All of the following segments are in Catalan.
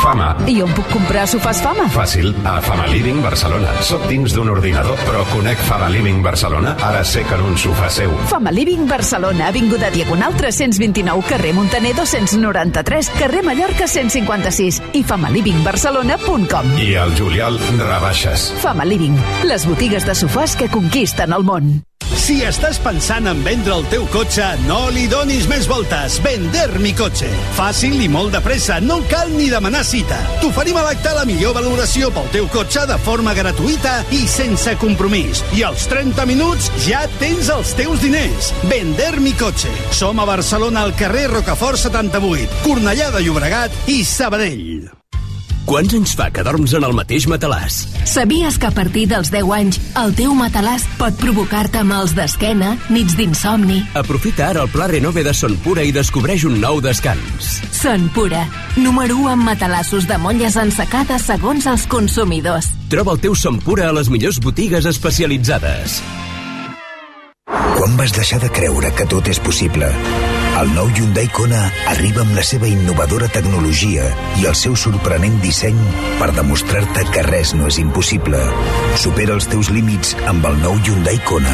Fama. I on puc comprar sofàs Fama? Fàcil, a Fama Living Barcelona. Soc dins d'un ordinador, però conec Fama Living Barcelona. Ara sé que en un sofà seu. Fama Living Barcelona, avinguda Diagonal 329, carrer Montaner 293, carrer Mallorca 156 i famalivingbarcelona.com. I al juliol, rebaixes. Fama Living, les botigues de sofàs que conquisten el món. Si estàs pensant en vendre el teu cotxe, no li donis més voltes. Vender mi cotxe. Fàcil i molt de pressa, no cal ni demanar cita. T'oferim a l'acte la millor valoració pel teu cotxe de forma gratuïta i sense compromís. I als 30 minuts ja tens els teus diners. Vender mi cotxe. Som a Barcelona al carrer Rocafort 78, Cornellà de Llobregat i Sabadell. Quants anys fa que dorms en el mateix matalàs? Sabies que a partir dels 10 anys el teu matalàs pot provocar-te mals d'esquena, nits d'insomni? Aprofita ara el Pla Renove de Son Pura i descobreix un nou descans. Son Pura, número 1 en matalassos de molles ensecades segons els consumidors. Troba el teu Son Pura a les millors botigues especialitzades. Quan vas deixar de creure que tot és possible? El nou Hyundai Kona arriba amb la seva innovadora tecnologia i el seu sorprenent disseny per demostrar-te que res no és impossible. Supera els teus límits amb el nou Hyundai Kona.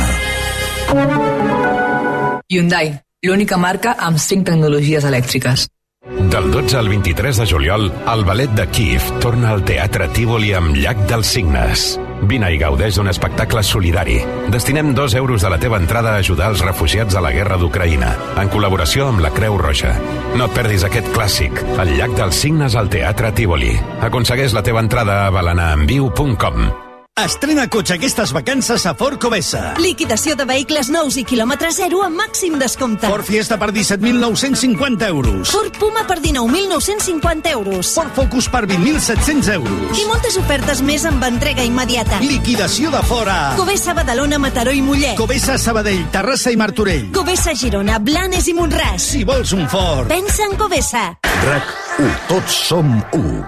Hyundai, l'única marca amb 5 tecnologies elèctriques. Del 12 al 23 de juliol, el ballet de Kíev torna al Teatre Tívoli amb Llac dels Cignes. Vine i gaudeix d'un espectacle solidari. Destinem 2 euros de la teva entrada a ajudar els refugiats de la guerra d'Ucraïna, en col·laboració amb la Creu Roja. No et perdis aquest clàssic, el Llac dels Cignes al Teatre Tívoli. Aconsegueix la teva entrada a balanaenviu.com. Estrena cotxe aquestes vacances a Ford Covesa. Liquidació de vehicles nous i quilòmetre zero amb màxim descompte. Ford Fiesta per 17.950 euros. Ford Puma per 19.950 euros. Ford Focus per 20.700 euros. I moltes ofertes més amb entrega immediata. Liquidació de fora. Covesa, Badalona, Mataró i Mollet. Covesa, Sabadell, Terrassa i Martorell. Covesa, Girona, Blanes i Montràs. Si vols un Ford, pensa en Covesa. RAC1, tots som 1.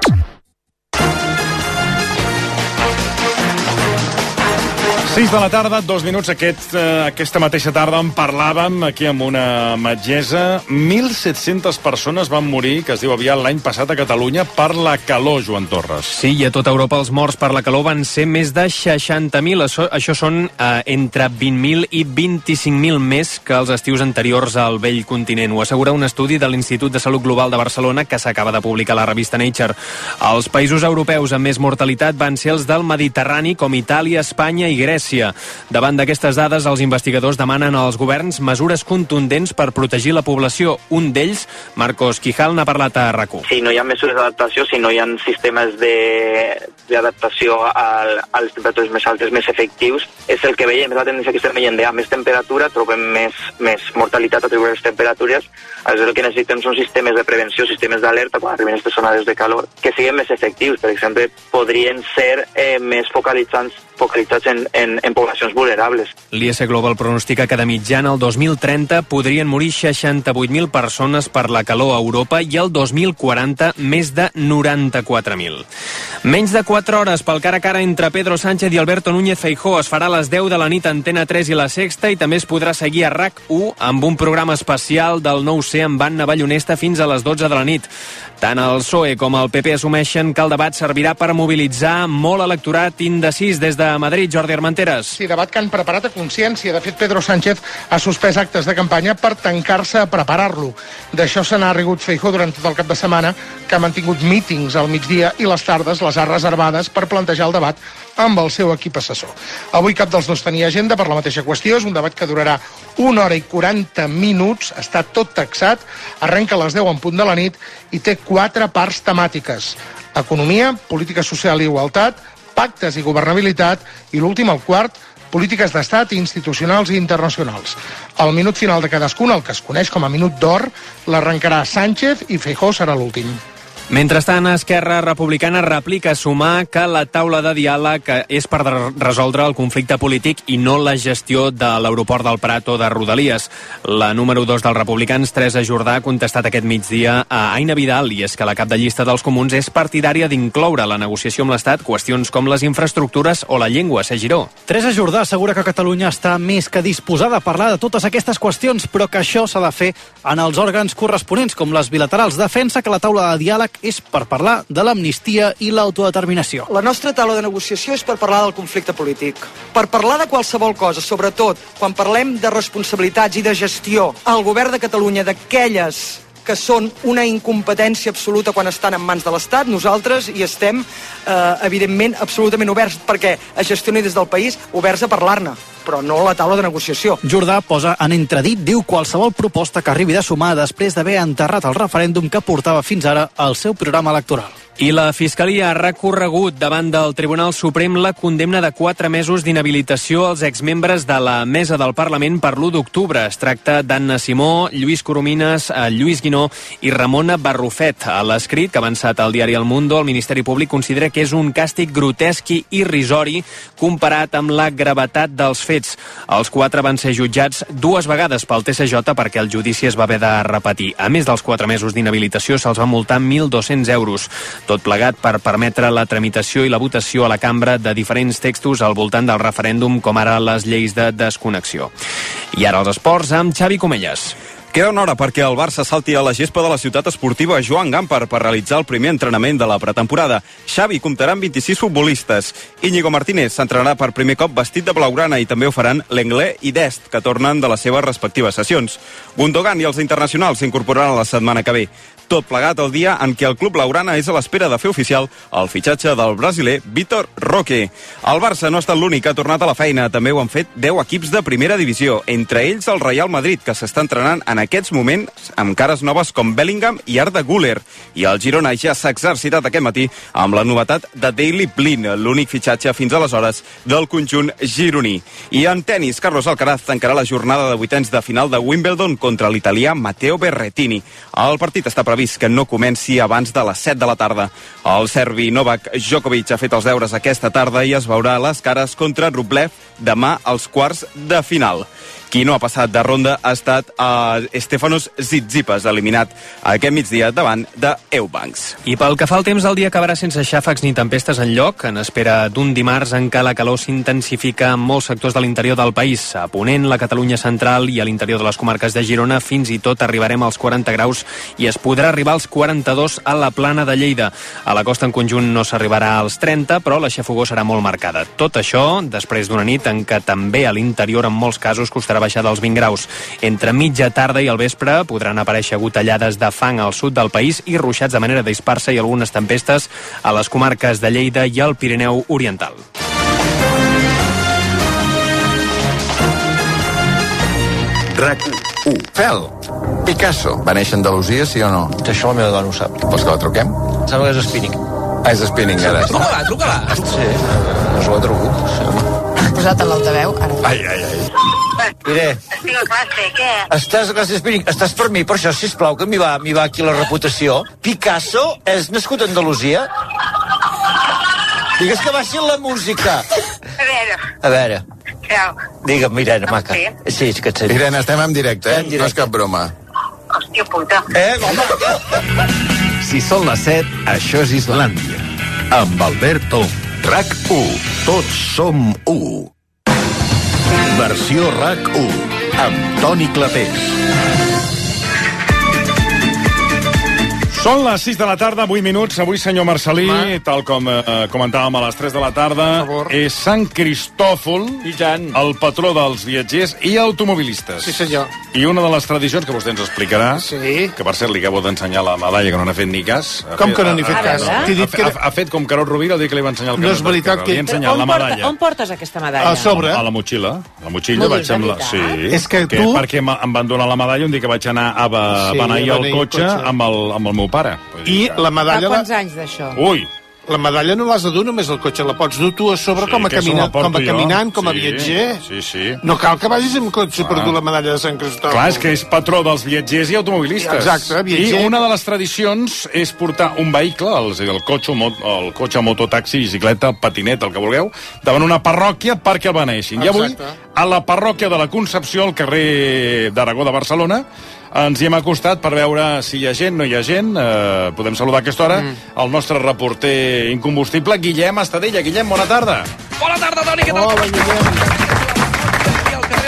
6 de la tarda, 2 minuts. Aquesta mateixa tarda en parlàvem aquí amb una metgessa. 1.700 persones van morir, que es diu aviat, l'any passat a Catalunya per la calor, Joan Torres. Sí, i a tota Europa els morts per la calor van ser més de 60.000. Això són entre 20.000 i 25.000 més que els estius anteriors al vell continent. Ho assegura un estudi de l'Institut de Salut Global de Barcelona que s'acaba de publicar a la revista Nature. Els països europeus amb més mortalitat van ser els del Mediterrani, com Itàlia, Espanya i Grècia. Davant d'aquestes dades, els investigadors demanen als governs mesures contundents per protegir la població. Un d'ells, Marcos Quijal, n'ha parlat a RAC1. Si no hi ha mesures d'adaptació, si no hi ha sistemes d'adaptació a les temperatures més altes, més efectius, és el que veiem, és la tendència que estem veient de més temperatura, trobem més mortalitat atribuïda a les temperatures. Aleshores, el que necessitem són sistemes de prevenció, sistemes d'alerta quan arriben aquestes onades de calor, que siguin més efectius. Per exemple, podrien ser més focalitzats en poblacions vulnerables. L'IS Global pronostica que de mitjana el 2030 podrien morir 68.000 persones per la calor a Europa i el 2040 més de 94.000. Menys de 4 hores pel cara a cara entre Pedro Sánchez i Alberto Núñez Feijóo. Es farà a les 10 de la nit a Antena 3 i La Sexta i també es podrà seguir a RAC1 amb un programa especial del 9C amb Anna Ballonesta fins a les 12 de la nit. Tant el PSOE com el PP assumeixen que el debat servirà per mobilitzar molt electorat indecis. Des de Madrid, Jordi Armenteres. Sí, debat que han preparat a consciència. De fet, Pedro Sánchez ha suspès actes de campanya per tancar-se a preparar-lo. D'això se n'ha rigut Feijóo durant tot el cap de setmana, que ha mantingut mítings al migdia i les tardes les ha reservades per plantejar el debat amb el seu equip assessor. Avui cap dels dos tenia agenda per la mateixa qüestió. És un debat que durarà 1 hora i 40 minuts, està tot taxat, arrenca a les 10 en punt de la nit i té 4 parts temàtiques: economia, política social i igualtat, pactes i governabilitat, i l'últim, el quart, polítiques d'estat, institucionals i internacionals. El minut final de cadascun, el que es coneix com a minut d'or, l'arrencarà Sánchez i Feijóo serà l'últim. Mentrestant, Esquerra Republicana replica a Sumar que la taula de diàleg és per resoldre el conflicte polític i no la gestió de l'aeroport del Prat o de Rodalies. La número 2 dels republicans, Teresa Jordà, ha contestat aquest migdia a Aina Vidal, i és que la cap de llista dels comuns és partidària d'incloure a la negociació amb l'Estat qüestions com les infraestructures o la llengua. Giró. Teresa Jordà assegura que Catalunya està més que disposada a parlar de totes aquestes qüestions, però que això s'ha de fer en els òrgans corresponents, com les bilaterals. Defensa que la taula de diàleg RAC és per parlar de l'amnistia i l'autodeterminació. La nostra taula de negociació és per parlar del conflicte polític, per parlar de qualsevol cosa, sobretot quan parlem de responsabilitats i de gestió al govern de Catalunya d'aquelles que són una incompetència absoluta quan estan en mans de l'Estat. Nosaltres hi estem, evidentment, absolutament oberts perquè es gestioni des del país, oberts a parlar-ne, però no a la taula de negociació. Jordà posa en entredit, diu, qualsevol proposta que arribi de sumar després d'haver enterrat el referèndum que portava fins ara al seu programa electoral. I la Fiscalia ha recorregut davant del Tribunal Suprem la condemna de 4 mesos d'inhabilitació als exmembres de la Mesa del Parlament per l'1 d'octubre. Es tracta d'Anna Simó, Lluís Coromines, Lluís Guinó i Ramona Barrufet. A l'escrit que ha avançat al diari El Mundo, el Ministeri Públic considera que és un càstig grotesc i irrisori comparat amb la gravetat dels fets. Els 4 van ser jutjats 2 vegades pel TSJ perquè el judici es va haver de repetir. A més dels 4 mesos d'inhabilitació, se'ls va multar 1.200 euros. Tot plegat per permetre la tramitació i la votació a la cambra de diferents textos al voltant del referèndum, com ara les lleis de desconnexió. I ara els esports amb Xavi Comelles. Queda una hora perquè el Barça salti a la gespa de la ciutat esportiva Joan Gamper per realitzar el primer entrenament de la pretemporada. Xavi comptarà amb 26 futbolistes. Íñigo Martínez s'entrenarà per primer cop vestit de blaugrana i també ho faran Lenglet i Dest, que tornen de les seves respectives sessions. Gundogan i els internacionals s'incorporaran la setmana que ve. Tot plegat el dia en què el club blaugrana és a l'espera de fer oficial el fitxatge del brasiler Vitor Roque. El Barça no ha estat l'únic que ha tornat a la feina. També ho han fet 10 equips de primera divisió, entre ells el Real Madrid, que s'està entrenant en aquests moments amb cares noves com Bellingham i Arda Güler. I el Girona ja s'ha exercitat aquest matí amb la novetat de Daley Blind, l'únic fitxatge fins aleshores del conjunt gironí. I en tennis, Carlos Alcaraz tancarà la jornada de vuitens de final de Wimbledon contra l'italià Matteo Berrettini. El partit està previst que no comenci abans de les 7 de la tarda. El serbi Novak Djokovic ha fet els deures aquesta tarda i es veurà les cares contra Rublev demà als quarts de final. Qui no ha passat de ronda ha estat Stefanos Tsitsipas, eliminat aquest migdia davant de Eubanks. I pel que fa al temps, el dia acabarà sense xàfecs ni tempestes enlloc, en espera d'un dimarts en què la calor s'intensifica en molts sectors de l'interior del país. A Ponent, la Catalunya central i a l'interior de les comarques de Girona, fins i tot arribarem als 40 graus i es podrà arribar als 42 a la Plana de Lleida. A la costa en conjunt no s'arribarà als 30, però la xafogor serà molt marcada. Tot això després d'una nit en què també a l'interior en molts casos costarà baixar dels 20 graus. Entre mitja tarda i el vespre podran aparèixer gotellades de fang al sud del país i ruixats de manera dispersa i algunes tempestes a les comarques de Lleida i al Pirineu Oriental. RAC1. Fel, Picasso va néixer a Andalusia, sí o no? Això la meva dona ho sap. Vols que la truquem? Sembla que és Spinning. És Spinning, ara. Truca-la. Sí, us ho he trucat. Has posat a l'altaveu, ara. Ai. Mire. Estic a classe, què? Estàs a classe Spinning. Estàs per mi, per això, sisplau, que m'hi va aquí la reputació. Picasso és nascut a Andalusia? Digues que baixi la música. A veure. Digue'm, Irene, maca. Sí, és que et sento. Irene, estem en directe, No és cap broma. Hòstia puta. Home, Si són les 7, això és Islàndia. Amb Albert Tom. RAC1. Tots som 1. Versió RAC1. Amb Toni Clapés. Són les 6 de la tarda, 8 minuts. Avui, senyor Marcelí, tal com comentàvem a les 3 de la tarda, és Sant Cristòfol, el patró dels viatgers i automobilistes. Sí, senyor. I una de les tradicions que vostè ens explicarà, que per cert li acabo d'ensenyar la medalla, que no n'ha fet ni cas. Com que no n'hi ha fet cas? Ha fet com Carol Rovira el dia que li va ensenyar el No és veritat que... Li ha ensenyat la medalla. On portes aquesta medalla? A sobre. A la motxilla. La motxilla vaig amb la... Sí. És que tu... Perquè em van donar la medalla un dia que vaig anar a beneir el cotxe amb el meu pare. I la medalla... Fa quants anys d'això? Ui! La medalla no l'has de dur només al cotxe, la pots dur tu a sobre com a caminant, com a viatger. Sí. No cal que vagis amb cotxe per dur la medalla de Sant Cristòfol. Clar, és que és patró dels viatgers i automobilistes. Exacte, viatger. I una de les tradicions és portar un vehicle, el cotxe, mototaxi, bicicleta, patinet, el que vulgueu, davant una parròquia perquè el beneixin. I avui, a la parròquia de la Concepció, al carrer d'Aragó de Barcelona, ens hi hem acostat per veure si hi ha gent, no hi ha gent. Podem saludar a aquesta hora el nostre reporter incombustible, Guillem Estadella. Guillem, bona tarda. Bona tarda, Toni, què tal? Hola, Guillem. Aquí al carrer Aragó.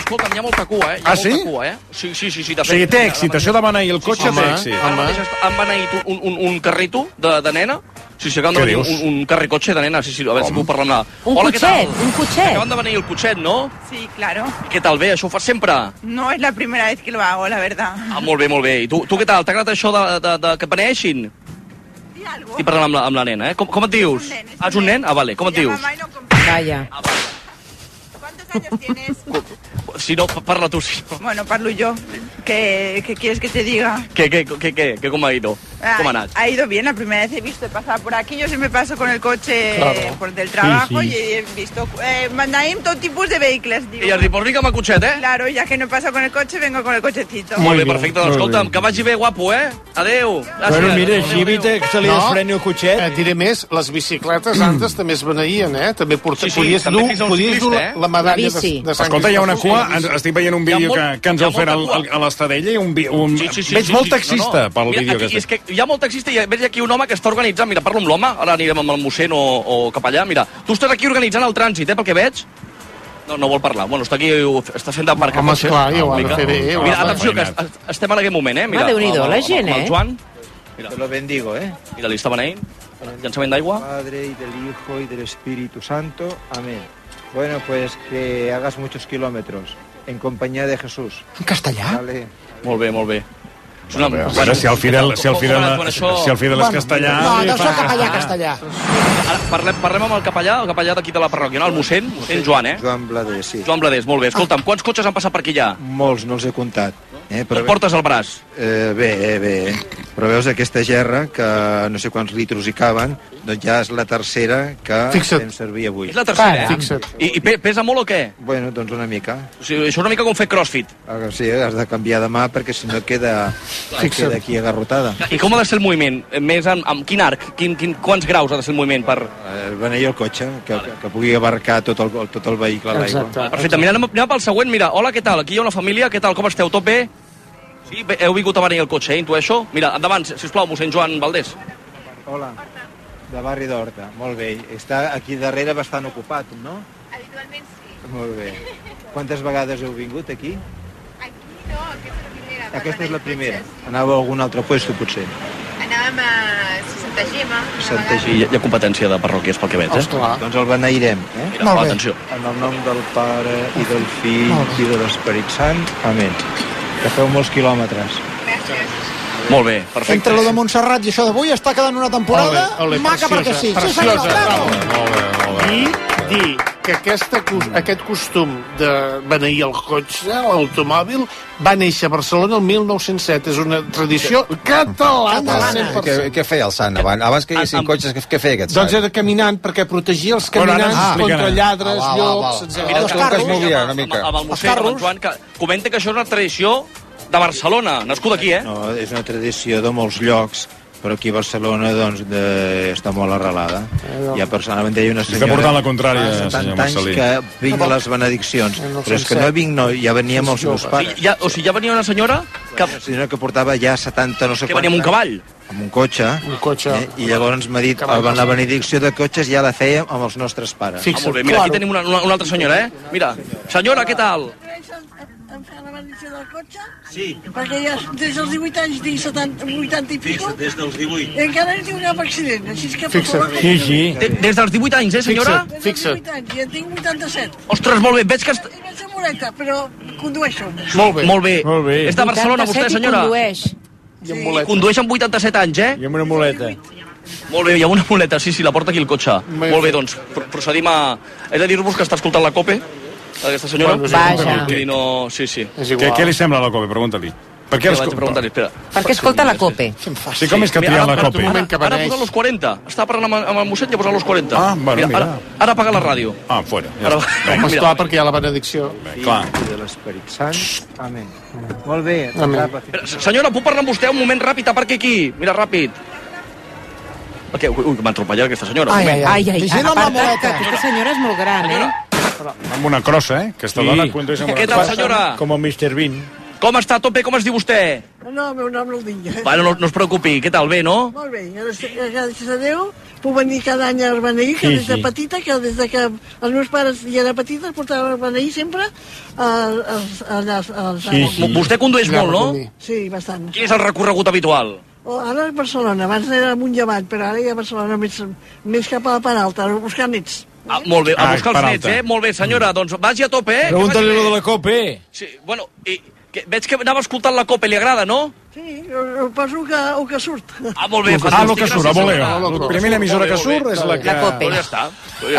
escolta'm, hi ha molta cua, eh? Ah, sí? Sí, de fet. O sigui, té èxit, això de beneir el cotxe té èxit. Ara mateix han beneït un carrito de nena. Sí, acaben de venir un carricotxe de nena. Sí, a veure si puc parlar amb la... Un cotxet. Acaban de venir el cotxet, ¿no? Sí, claro. I què tal, bé? Això ho fas sempre? No es la primera vez que lo hago, la verdad. Ah, molt bé. I tu què tal? T'ha agradat això de que beneixin? Estic parlant amb la nena, eh? Com et dius? Ah, ets un nen? Ah, vale. Com et dius? Vaya. ¿Cuántos años tienes? Si no, parla tu. Si no. Bueno, parlo yo. ¿Qué quieres que te diga? ¿Qué cómo ha ido? ¿Cómo ha ido? Ha ido bien, la primera vez he visto pasar por aquí. Yo siempre paso con el coche por del trabajo y he visto... mandaim todo tipus de vehicles, digo. I has dit, pues vinga amb el cotxet, eh? Claro, ya que no paso con el coche, vengo con el cochecito. Molt bé, perfecte. Doncs escolta'm, que vagi bé, guapo, eh? Adéu. Bueno, mira, si evita que se li despreni el cotxet... Et diré més, les bicicletes antes també es beneïen, eh? També podies dur la medalla de Sant Escolta, hi ha una cua, estic veient un vídeo que ens heu fet a l'Estadella i veig molt taxista pel vídeo que és que hi ha molt taxista i veig aquí un home que està organitzant. Mira, parlo amb l'home, ara anirem amb el mossèn o cap allà. Mira, tu estàs aquí organitzant el trànsit, pel que veig? No vol parlar. Bueno, està aquí, està fent d'embarcar. Home, esclar, ja ho ha de fer bé. Mira, atenció, que estem en aquest moment, eh? Mira, Déu-n'hi-do, la gent, eh? El Joan. Te lo bendigo, eh? Mira, li està beneint. Llançament d'aigua. Padre, y del Hijo, y del Espíritu Santo. Amén. Bueno, pues que hagas muchos kilómetros en compañía de Jesús. En castellà? Vale. Molt bé. Bueno, si el Fidel és castellà... No soc capellà castellà. Ara parlem amb el capellà d'aquí de la parròquia, el mossèn Joan, eh? Joan Bladés, sí. Joan Bladés, molt bé. Escolta'm, quants cotxes han passat per aquí ja? Molts, no els he comptat. Però portes al braç? Bé. Però veus aquesta gerra, que no sé quants litros hi caben, doncs ja és la tercera que fem servir avui. És la tercera, eh? I pesa molt o què? Bueno, doncs una mica. O sigui, això és una mica com fer crossfit. Sí, has de canviar de mà perquè si no queda aquí agarrotada. I com ha de ser el moviment? Més amb quin arc? Quants graus ha de ser el moviment per... Beneir el cotxe, que pugui abarcar tot el vehicle a l'aigua. Perfecte, mira, anem pel següent. Mira, hola, què tal? Aquí hi ha una família, què tal? Com esteu? Tot bé? Sí, heu vingut a beneir el cotxe, intueixo? Mira, endavant, sisplau, mossèn Joan Valdés. Hola, de Barri d'Horta, molt bé. Està aquí darrere bastant ocupat, no? Habitualment sí. Molt bé. Quantes vegades heu vingut aquí? Aquí no, aquesta és la primera. Aquesta és la primera. Anàveu a algun altre puesto, potser? Anàvem a Santa Gemma. Hi ha competència de parròquies pel que veig, eh? Doncs el beneirem, eh? Mira, atenció. En el nom del Pare i del Fill i de l'Esperit Sant. Amén. Que feu molts quilòmetres. Gràcies. Molt bé, perfecte. Entre lo de Montserrat i això d'avui està quedant una temporada maca perquè sí. I dir que aquest costum de beneir el cotxe, l'automòbil, va néixer a Barcelona el 1907. És una tradició catalana. 100%. Què feia el Sant abans que hi haguessin cotxes? Què feia aquest Sant? Doncs era caminant perquè protegia els caminants contra lladres, llops, etc. Amb el mossèn Joan, que comenta que això és una tradició de Barcelona, nascut aquí, eh? No, és una tradició de molts llocs, però aquí a Barcelona doncs, està molt arrelada. Ja personalment deia una senyora... Està portant la contrària, senyor Marcelí. que vinc a les benediccions, però és que no vinc, ja venia amb els meus pares. O sigui, ja venia una senyora que... Una senyora que portava ja 70, no sé quants... Que venia amb un cavall. Amb un cotxe. I llavors m'ha dit, la benedicció de cotxes ja la fèiem amb els nostres pares. Molt bé, mira, aquí tenim una altra senyora, eh? Mira, senyora, què tal? Em fa la benedicció del cotxe? Sí. Perquè ja des dels 18 anys tinc 80 i pico. Des dels 18. I encara no tinc cap accident. Així que... Sí. Des dels 18 anys, senyora? Des dels 18 anys, i en tinc 87. Ostres, molt bé, veig que... Vaig a muleta, però condueixo. Molt bé. És de Barcelona, vostè, senyora? Sí. Condueix amb 87 anys, eh? I amb una muleta. Molt bé, hi ha una muleta, sí, la porta aquí el cotxe. Molt bé, doncs, procedim a... He de dir-vos que està escoltant la COPE, aquesta senyora. Vaja. No, sí. Què li sembla la COPE? Pregunta-li. Per què escolta la COPE? Sí, com és que trien la COPE? Ara posa los 40. Estava parlant amb el mossèn i ha posat los 40. Ah, bueno, mira. Ara apaga la ràdio. Ah, fora. Esclar, perquè hi ha la benedicció. Clar. I de l'Esperit Sant. Amén. Molt bé. Senyora, puc parlar amb vostè un moment ràpid? Aparqui aquí. Mira, ràpid. Ui, m'ha atropellat aquesta senyora. Ai, aparta, que aquesta senyora és molt gran, eh? Amb una crossa, eh? Aquesta dona condueix amb una crossa. Què tal, senyora? Com el Mr. Bean. Com està? Tot bé? Com es diu vostè? No, el meu nom no el dic. Bueno, no es preocupi. Què tal, bé, no? Molt bé, gràcies a Déu. Puc venir cada any a beneir, que des de petita, que des de que els meus pares hi era petita, portaven a beneir sempre allà. Vostè condueix molt, no? Sí, bastant. Quin és el recorregut habitual? Ara a Barcelona, abans era amunt i avall, però ara ja a Barcelona més cap a la part alta, a buscar nets. Molt bé, a buscar els nets, Molt bé, senyora, doncs vagi a tope, Pregunta-li lo de la COPE. Sí, bueno, veig que anava escoltant la COPE, li agrada, no? Sí, poso el que surt. Molt bé, fantàstic. El que surt, molt bé. La primera emissora que surt és la que... La COPE. Ja està.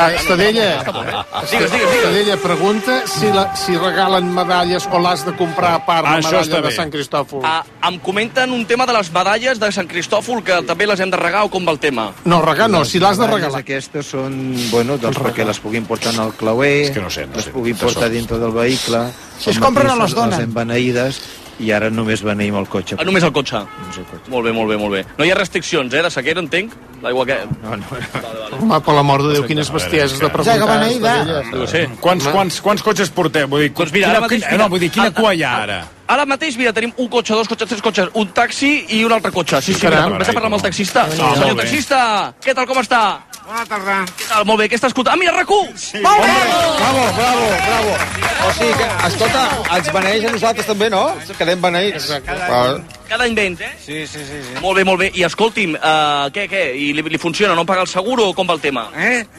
Estadella pregunta si regalen medalles o l'has de comprar a part la medalla de Sant Cristòfol. Em comenten un tema de les medalles de Sant Cristòfol, que també les hem de regar, o com va el tema? No, regar no, si l'has de regalar. Aquestes són, bueno, doncs perquè les puguin portar en el clauer, les puguin portar dintre del vehicle. Si es compren o les donen. Les hem beneïdes. I ara només beneïm el cotxe. Només el cotxe? Molt bé, molt bé, molt bé. No hi ha restriccions, de sequera, entenc? L'aigua que... No. Home, per l'amor de Déu, quines bestieses de preguntar. Quants cotxes porteu? Vull dir, doncs mira, ara mateix... Vull dir, quina cua hi ha ara? Ara mateix, mira, tenim un cotxe, dos cotxes, tres cotxes, un taxi i un altre cotxe. Sí, mira, vés a parlar amb el taxista. Senyor taxista, què tal, com està? Bona tarda. Què tal? Molt bé, què està escoltant? Ah, mira, RAC1! Sí. Bravo. O sigui que, escolta, ens beneeix a nosaltres també, no? Quedem beneïts. Cada any vens, Sí. Molt bé. I escolti'm, què? I li funciona? No paga el seguro o com va el tema?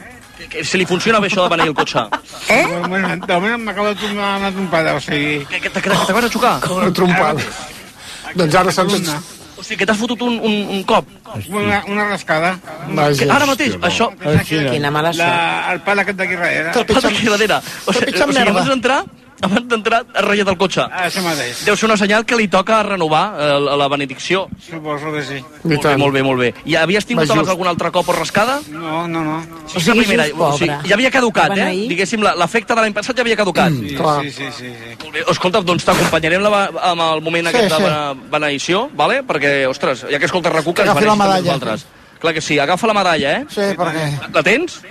Si li funciona bé això de beneir el cotxe? Bueno, de moment m'acaba de tornar una trompada, o sigui... T'acabes de xocar? Una trompada. Doncs ara saps... O sigui, que t'has fotut un cop? Una rascada. Ara mateix, això... Quina mala sort. El pal aquest d'aquí darrere. El pal d'aquí darrere. O sigui, abans d'entrar, has ratllat el cotxe. Això mateix. Deu ser una senyal que li toca renovar la benedicció. Suposo que sí. Molt bé. I havies tingut abans algun altre cop o rascada? No. O sigui, ja havia caducat, Diguéssim, l'efecte de l'any passat ja havia caducat. Sí. Molt bé. Escolta, doncs t'acompanyarem amb el moment aquest de beneïció, vale? Perquè, ostres, ja que escoltes RAC1, que es beneixi amb nosaltres. Clar que sí, agafa la medalla, Sí, perquè... La tens?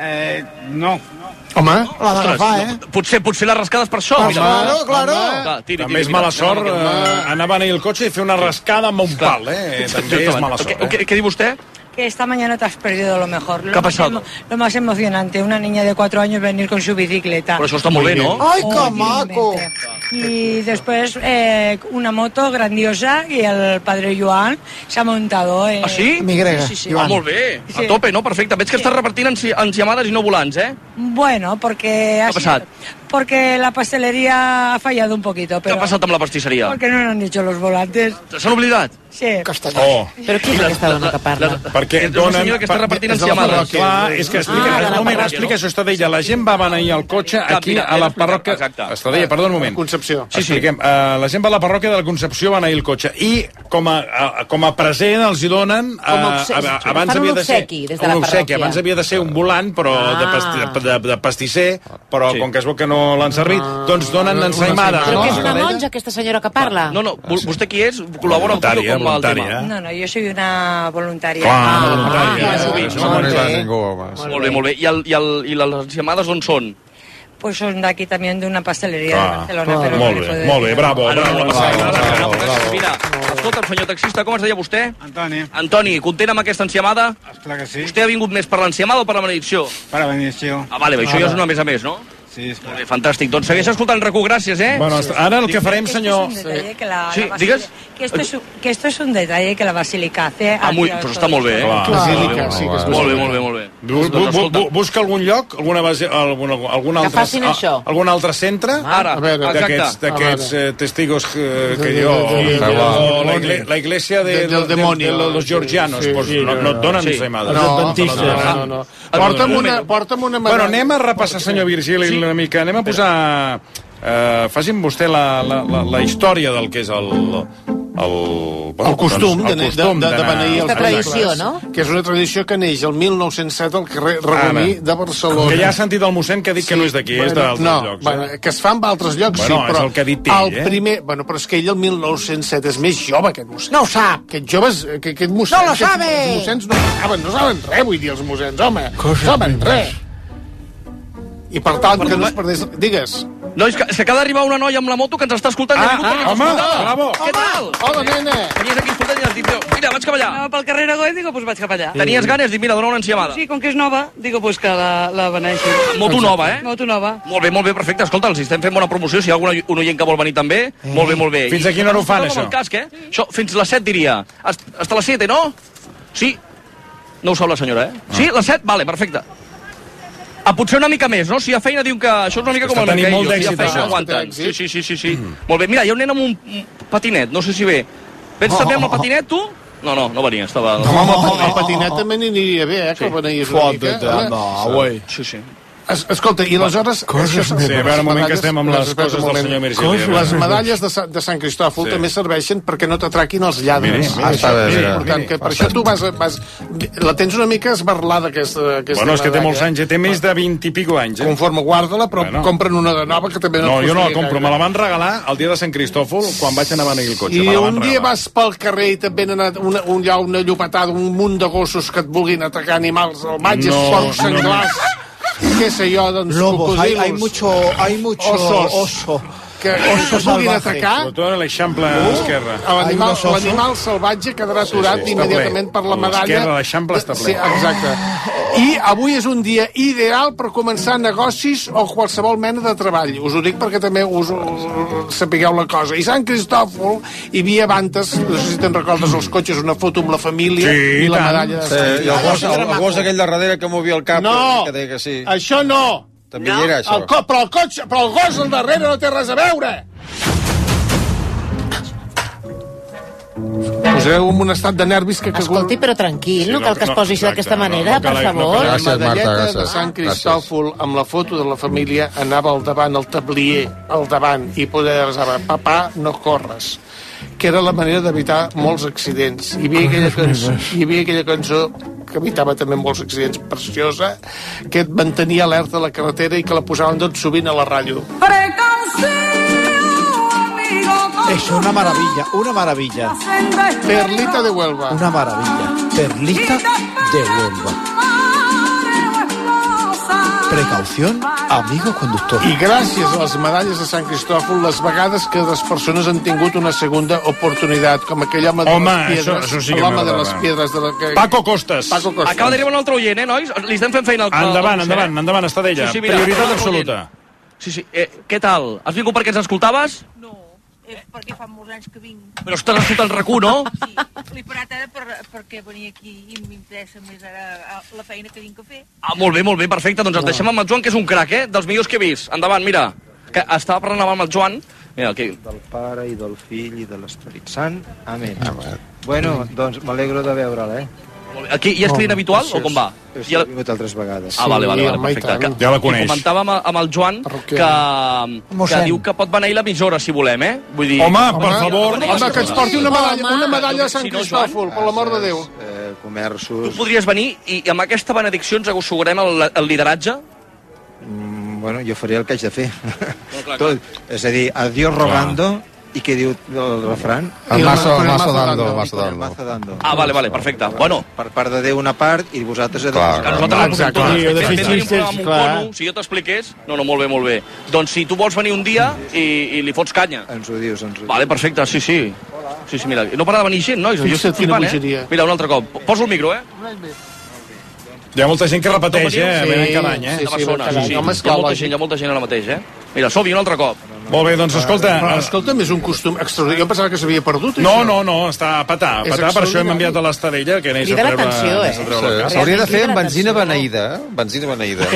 No. Home, l'ha d'agafar, Potser les rascades per això. Claro. També és mala sort anar a beneir el cotxe i fer una rascada amb un pal, També és mala sort. Què diu vostè? Que esta mañana te has perdido lo mejor. ¿Qué ha pasado? Lo más emocionante, una niña de 4 años venir con su bicicleta. Por eso está muy bien, ¿no? ¡Ay, qué maco! Y después una moto grandiosa y el padre Joan se ha montado. ¿Ah, sí? Mi grega, sí. Molt bé, a tope, no? Perfecte. Veig que estàs repartint enciamades i no volants, Bueno, porque... ¿Qué ha pasado? Porque la pastelería ha fallado un poquito. Què ha passat amb la pastisseria? Porque no han dicho los volantes. S'han oblidat? Sí. Però qui és aquesta dona que parla? Perquè és una senyora que està repartint enciamades. Clar, és que explica això, Estadella. La gent va beneir el cotxe aquí a la parròquia... Estadella, perdó un moment. Concepció. Sí. La gent va a la parròquia de la Concepció a beneir el cotxe. I com a present els hi donen... Fan un obsequi des de la parròquia. Abans havia de ser un volant, però de pastisser, però com que es veu que no l'han servit, doncs donen ensaïmades. Però que és una monja, aquesta senyora que parla? No, vostè qui és? Col·labora amb tu com va el tema? No, yo soy una voluntaria. Molt bé. I les enciamades on són? Pues son de aquí también, de una pastelería de Barcelona. Molt bé, bravo. Mira, escolta, senyor taxista, com es deia vostè? Antoni, content amb aquesta enciamada? Esclar que sí. Vostè ha vingut més per l'enciamada o per la benedicció? Per la benedicció. Vale, això ja és una més a més, no? Sí, fantàstic. Doncs segueix escoltant RAC1, gràcies, Bueno, ara el que farem, senyor... Sí, digues? Que esto es un detalle que la basílica hace... Però està molt bé, Basílica, sí que és molt bé. Busca algun lloc, algun altre centre d'aquests testigos que jo... La iglesia de los georgianos, no et donen ensaïmades. No. Porta'm una... Bueno, anem a repassar, senyor Virgili, una mica. Anem a posar... Facin vostè la història del que és el costum de beneir els tradició, no? Que és una tradició que neix el 1907 al carrer Regomí de Barcelona. Que ja ha sentit el mossèn que ha dit que no és d'aquí, és d'altres llocs. No, que es fa en altres llocs, sí, però... és el que ha dit ell, Bueno, però és que ell el 1907 és més jove, aquest mossèn. No ho sap! Aquest jove, aquest mossèn... No lo sabe! Els mossèns no saben res, vull dir, els mossèns, home. No saben res. I per tant, que no es perdés... Digues. No, és que acaba d'arribar una noia amb la moto que ens està escoltant. Home, bravo. Què tal? Hola, nena. Tenies aquí escoltant i has dit, mira, vaig cap allà. Anava pel carrer Aragó i digo, pues vaig cap allà. Tenies ganes? Dic, mira, dona una enciamada. Sí, com que és nova, digo, pues que la beneixi. Moto nova, eh? Moto nova. Molt bé, perfecte. Escolta, els estem fent bona promoció. Si hi ha un oient que vol venir també, molt bé. Fins a quina hora ho fan, això? Casc, això? Fins les 7, diria. Hasta les 7, no? Sí. No ho sap la senyora, eh? Sí, les 7? Vale, perfecte. Potser una mica més, no? Si hi ha feina, diuen que això és una mica com el mercadillo. Si hi ha feina, aguanten. Sí. Molt bé, mira, hi ha un nen amb un patinet, no sé si ve. Vens també amb el patinet, tu? No venia, estava... El patinet també n'aniria bé, que beneïs una mica. No, Sí. Escolta, i aleshores... Sí, a veure, un moment que estem amb les coses del senyor Virgili. Les medalles de Sant Cristòfol també serveixen perquè no t'atraquin els lladres. És important, que per això tu vas... La tens una mica esbarlada, aquesta medalla. Bueno, és que té molts anys, té més de 20 i pico anys. Conforme, guarda-la, però compren una de nova que també no... No, jo no la compro, me la van regalar el dia de Sant Cristòfol quan vaig anar a beneir el cotxe. I un dia vas pel carrer i també hi ha una llopetada, un munt de gossos que et vulguin atacar animals salvatges, porcs senglars... qué sé yo, lobos, hay mucho oso. Que es vulguin atacar. Sobretot a l'Eixample esquerra. L'animal salvatge quedarà aturat immediatament per la medalla. L'esquerra de l'Eixample està ple. Sí, exacte. I avui és un dia ideal per començar negocis o qualsevol mena de treball. Us ho dic perquè també us sapigueu la cosa. I Sant Cristòfol hi havia abantes, no sé si te'n recordes, els cotxes, una foto amb la família i la medalla de Sant Cristòfol. I el gos aquell de darrere que movia el cap. No, que deia que sí. això no. També hi era, això. Però el gos al darrere no té res a veure. Poseu en un estat de nervis que... Escolti, però tranquil, no cal que es posi això d'aquesta manera, per favor. La medalleta de Sant Cristòfol amb la foto de la família anava al davant, el tablier, al davant, i poder resar, papà, no corres, que era la manera d'evitar molts accidents. Hi havia aquella cançó que evitava també molts accidents, preciosa, que et mantenia alerta a la carretera i que la posaven tot sovint a la ràdio. Es una maravilla. Perlita de Huelva. Una maravilla. Perlita de Huelva. Precaución, amigo conductor. I gràcies a les medalles de Sant Cristòfol, les vegades que les persones han tingut una segona oportunitat, com aquell home de les piedres. Això sí que l'home de les piedres. Paco Costas. Acaba d'arribar un altre oient, nois? Li estem fent feina al... Endavant, Estadella. Prioritat absoluta. Sí. Què tal? Has vingut perquè ens escoltaves? Perquè fa molts anys que vinc. Però estàs escoltant RAC1, no? Sí, l'he parat ara perquè venia aquí i m'interessa més ara la feina que vinc a fer. Molt bé, perfecte. Doncs et deixem amb el Joan, que és un crac, dels millors que he vist. Endavant, mira. Que estava parlant amb el Joan. Mira, aquí. Del Pare i del Fill i de l'Esperit Sant. Amén. Bueno, doncs m'alegro de veure'l, Aquí hi és client habitual o com va? Sí, he vingut altres vegades. Vale, perfecte. Ja la coneix. Comentàvem amb el Joan que diu que pot beneir l'emissora, si volem, Vull dir... Home, per favor. Home, que ens porti una medalla a Sant Cristòfol, per l'amor de Déu. Comerços... Tu podries venir i amb aquesta benedicció ens assegurem el lideratge? Bueno, jo faria el que haig de fer. Tot. És a dir, a Dios rogando... I què diu el refrán? El mazo dando. Vale, perfecte. Bueno, per part de Déu una part i vosaltres... Si jo t'expliqués... No, molt bé. Doncs si tu vols venir un dia i li fots canya. Ens ho dius. Vale, perfecte, sí. Sí, mira, no para de venir gent, nois. Mira, un altre cop. Poso el micro, Hi ha molta gent que repeteix, cada any, Hi ha molta gent ara mateix, Mira, som-hi un altre cop. Molt bé, doncs escolta... Escolta'm, és un costum extraordinari. Jo pensava que s'havia perdut, això. No, està a petar, per això hem enviat a l'Estadella que anés a treure la casa. S'hauria de fer amb benzina beneïda, Benzina beneïda.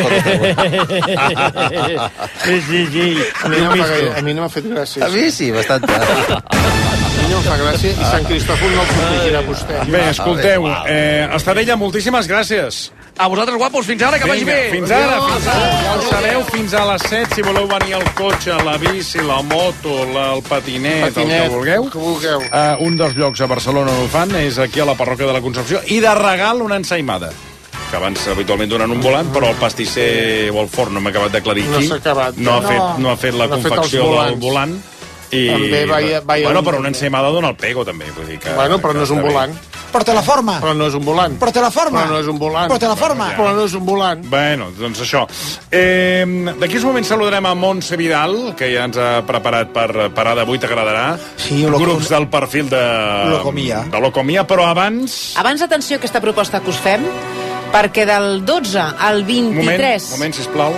Sí. A mi no m'ha fet gràcia. A mi sí, bastant. A mi no em fa gràcia i Sant Cristòfol no el protegirà vostè. Bé, escolteu, Estadella, moltíssimes gràcies. A vosaltres, guapos, fins ara, que vagi bé. Fins ara. Ja ho sabeu, fins a les 7, si voleu venir al cotxe, la bici, la moto, el patinet, el que vulgueu. Un dels llocs a Barcelona on ho fan és aquí a la parròquia de la Concepció, i de regal una ensaïmada, que abans habitualment donen un volant, però el pastisser o el forn no m'ha acabat d'aclarir qui. No ha fet la confecció del volant. Bueno, però una ensaïmada dona el pego, també. Bueno, però no és un volant. Però té la forma. Però no és un volant. Però té la forma. Però no és un volant. Però té la forma. Però no és un volant. Bueno, doncs això. D'aquí uns moments saludarem a Montse Vidal, que ja ens ha preparat per parar d'avui, t'agradarà. Sí, grups del perfil de Locomia, però abans... Abans, atenció a aquesta proposta que us fem, perquè del 12 al 23... Moment, sisplau.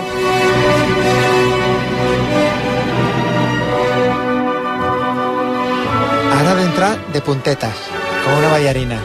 Ara ha d'entrar de puntetes, com una ballarina.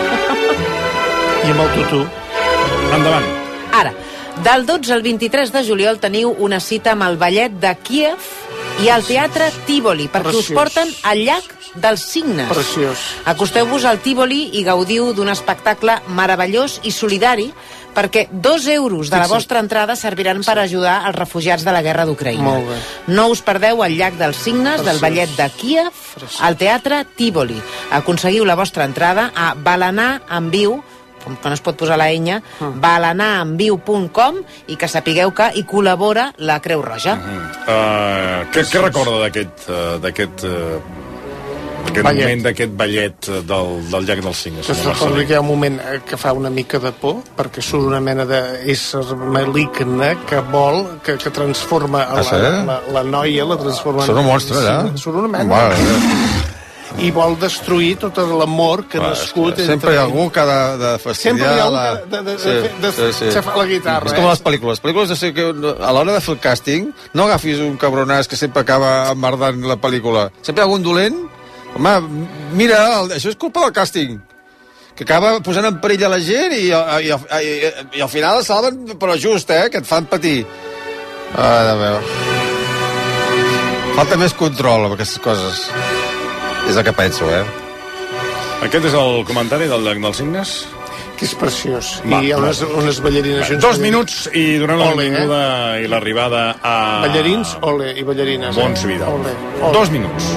I amb el tutú. Endavant. Ara, del 12 al 23 de juliol teniu una cita amb el ballet de Kíev i al Teatre Tívoli, perquè us porten al llac dels Cignes. Preciós. Acosteu-vos al Tívoli i gaudiu d'un espectacle meravellós i solidari, perquè 2 euros de la vostra entrada serviran per ajudar els refugiats de la guerra d'Ucraïna. Molt bé. No us perdeu el llac dels Cignes del ballet de Kíev al Teatre Tívoli. Aconseguiu la vostra entrada a balanar.enviu, com que no es pot posar la enya, balanaremviu.com, i que sapigueu que hi col·labora la Creu Roja. Què recorda d'aquest moment, d'aquest ballet del llac dels Cignes? Que recordo que hi ha un moment que fa una mica de por, perquè surt una mena d'ésser maligne que vol, que transforma la noia, la transforma... Surt un monstre, Surt una mena... I vol destruir tot l'amor que ha nascut entre... Sempre hi ha algú que ha de fastidiar... Sempre hi ha algú de xafar la guitarra. És com les pel·lícules. Les pel·lícules, a l'hora de fer el càsting, no agafis un cabronàs que sempre acaba emmerdant la pel·lícula. Sempre hi ha algun dolent. Home, mira, això és culpa del càsting, que acaba posant en perill a la gent i al final el salven, però just, que et fan patir. De veure. Falta més control amb aquestes coses. És el que penso, Aquest és el comentari del llac dels Cignes? Que és preciós. I hi ha unes ballarines... 2 minuts i donem la benvinguda i l'arribada a... Ballarins, ole, i ballarines. Montse Vidal. 2 minuts.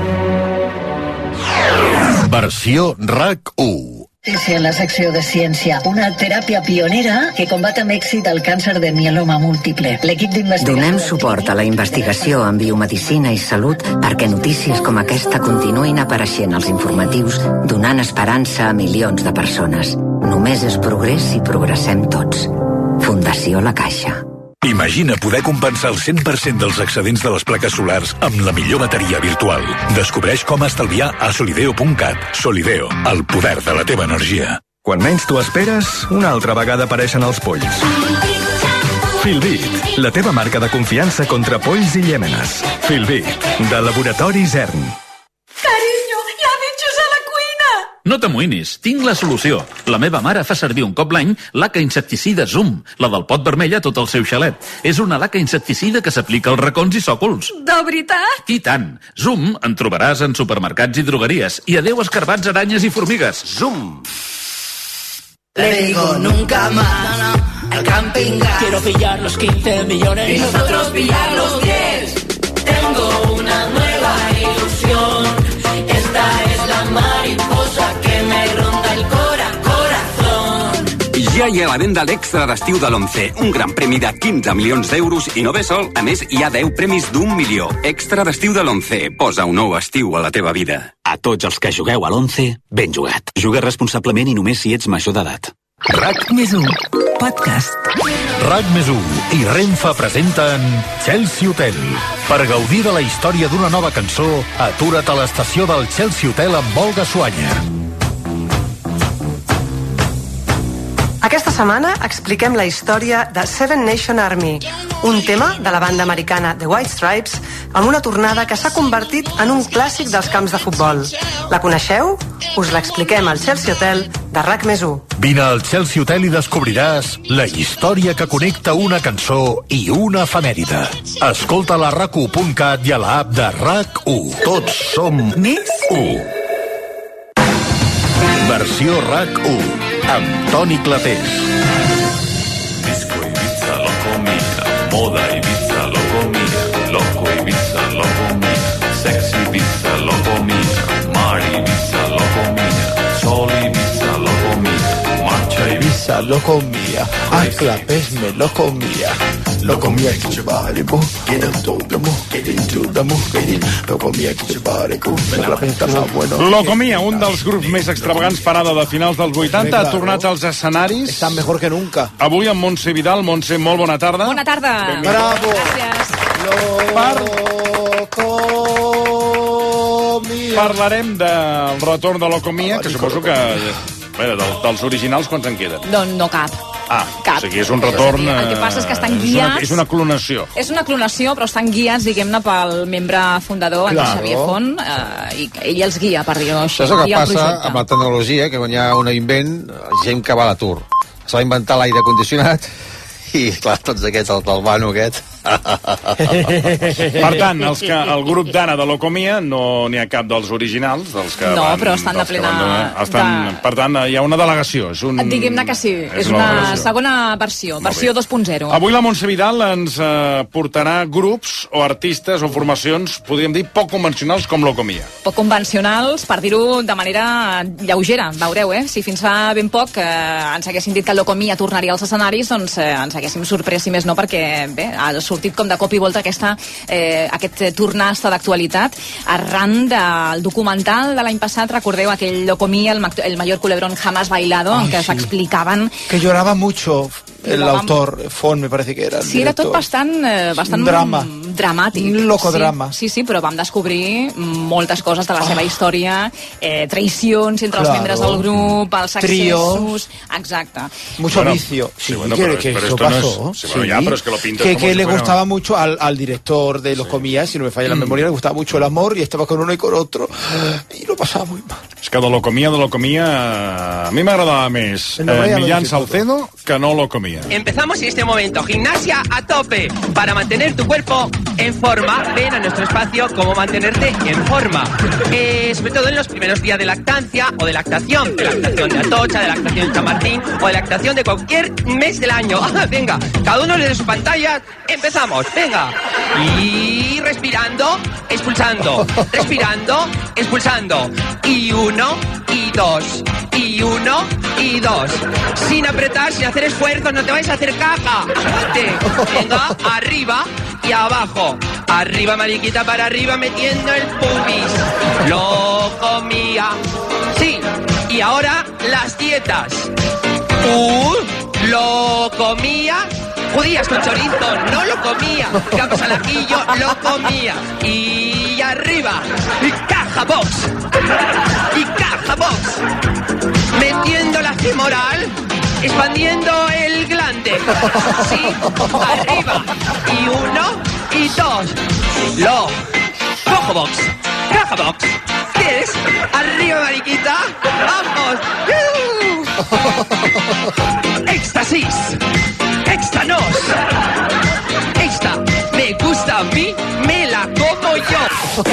Versió RAC 1. En la secció de ciència, una teràpia pionera que combat amb èxit el càncer de mieloma múltiple. L'equip d'investigació... Donem suport a la investigació en biomedicina i salut perquè notícies com aquesta continuïn apareixent als informatius, donant esperança a milions de persones. Només és progrés si progressem tots. Fundació La Caixa. Imagina poder compensar el 100% dels excedents de les plaques solars amb la millor bateria virtual. Descobreix com estalviar a solideo.cat. Solideo, el poder de la teva energia. Quan menys t'ho esperes, una altra vegada apareixen els polls. Filbit, la teva marca de confiança contra polls i llèmenes. Filbit, de Laboratori Zern. Carinyo, hi ha bitxos a la cuina! No t'amoïnis, tinc la solució. La meva mare fa servir un cop l'any laca insecticida Zoom, la del pot vermell a tot el seu xalet. És una laca insecticida que s'aplica als racons i sòcols. De veritat? I tant. Zoom en trobaràs en supermercats i drogueries. I adeu escarbats, aranyes i formigues. Zoom. Le digo nunca más al camping gas. Quiero pillar los 15 millones y nosotros pillar los 10. Tengo una nueva ilusión. Esta es la mariposa que me ronda el corazón. Ja hi ha la venda l'extra d'estiu de l'11. Un gran premi de 15 milions d'euros i no ve sol. A més, hi ha 10 premis d'1 milió. Extra d'estiu de l'11. Posa un nou estiu a la teva vida. A tots els que jugueu a l'11, ben jugat. Juga responsablement i només si ets major d'edat. RAC+1, podcast. RAC+1 i Renfe presenten Chelsea Hotel. Per gaudir de la història d'una nova cançó, atura't a l'estació del Chelsea Hotel amb Olga Suanya. Aquesta setmana expliquem la història de Seven Nation Army, un tema de la banda americana The White Stripes amb una tornada que s'ha convertit en un clàssic dels camps de futbol. La coneixeu? Us l'expliquem al Chelsea Hotel de RAC+1. Vine al Chelsea Hotel i descobriràs la història que connecta una cançó i una efemèride. Escolta-la a RAC1.cat i a l'app de RAC1. Tots som més 1. Versió RAC1 amb Toni Clapés. Disco Ibiza, loco mía. Moda Ibiza, loco mía. Loco Ibiza, loco mía. Sexy Ibiza, loco mía. Mar Ibiza, loco mía. Sol Ibiza, loco mía. Marcha Ibiza, loco mía. Ay, Clapés me loco mía. Locomia, get your body, boo. Get up to the move, get into the move, get in. Locomia, get your body, boo. Locomia, un dels grups més extravagants parada de finals dels 80, ha tornat als escenaris. Están mejor que nunca. Avui amb Montse Vidal. Montse, molt bona tarda. Bona tarda. Bravo. Gràcies. Parlarem del retorn de Locomia, que suposo que... dels originals, quants en queden? No cap. Cap. O sigui, és un retorn... El que passa és que estan guiats... És una clonació. És una clonació, però estan guiats, diguem-ne, pel membre fundador, en Xavier Font, i ell els guia, per dir-ho així. Això és el que passa amb la tecnologia, que quan hi ha un invent, gent que va a l'atur. Se va inventar l'aire condicionat i, clar, tots aquests, el talbano aquest... Per tant, el grup d'ara de Locomia no n'hi ha cap dels originals, dels que no, però estan de plena... Per tant, hi ha una delegació. Diguem-ne que sí, és una segona versió 2.0. Avui la Montse Vidal ens portarà grups o artistes o formacions, podríem dir, poc convencionals com Locomia. Poc convencionals, per dir-ho de manera lleugera, veureu, Si fins fa ben poc ens haguessin dit que Locomia tornaria als escenaris, doncs ens haguéssim sorprès, si més no, perquè, bé, ha sortit com de cop i volta aquest tornastre d'actualitat arran del documental de l'any passat. Recordeu aquell Locomia, el mayor culebrón jamás bailado, en què s'explicaven... Que llorava mucho el autor, Font, me parece que era el Sí, era tot bastant dramàtic. Un locodrama. Sí, però vam descobrir moltes coses de la seva història, traïcions entre els membres del grup, els excessos... Exacte. Mucho vicio. Sí, que eso pasó. Pero es que lo pintas que le gustaba mucho al director de Locomia, si no me falla la memoria, le gustaba mucho el amor y estaba con uno y con otro y lo pasaba muy mal. És que de Locomia a mi m'agradava més Millán Salcedo que no Locomia. Empezamos en este momento. Gimnasia a tope. Para mantener tu cuerpo en forma, ven a nuestro espacio cómo mantenerte en forma. Sobre todo en los primeros días de lactancia o de lactación. De lactación de Atocha, de lactación de San Martín o de lactación de cualquier mes del año. Venga, cada uno desde su pantalla. Empezamos, venga. Y respirando, expulsando. Respirando, expulsando. Y uno, y dos. Y uno, y dos. Sin apretar, sin hacer esfuerzos, no te vais a hacer caja. Venga, arriba y abajo. Arriba, mariquita, para arriba, metiendo el pubis. Locomia. Sí, y ahora las dietas. Locomia. Judías con chorizo, no lo comía. Gambas al ajillo, lo comía. Y arriba, y caja box. Y caja box. Metiendo la femoral, expandiendo el glande. Sí, arriba. Y uno, y dos. Cojo box. Caja box. ¿Quieres? Arriba, mariquita. ¡Vamos! ¡Éxtasis! ¡Éxtanos! Esta me gusta a mí, me la como yo.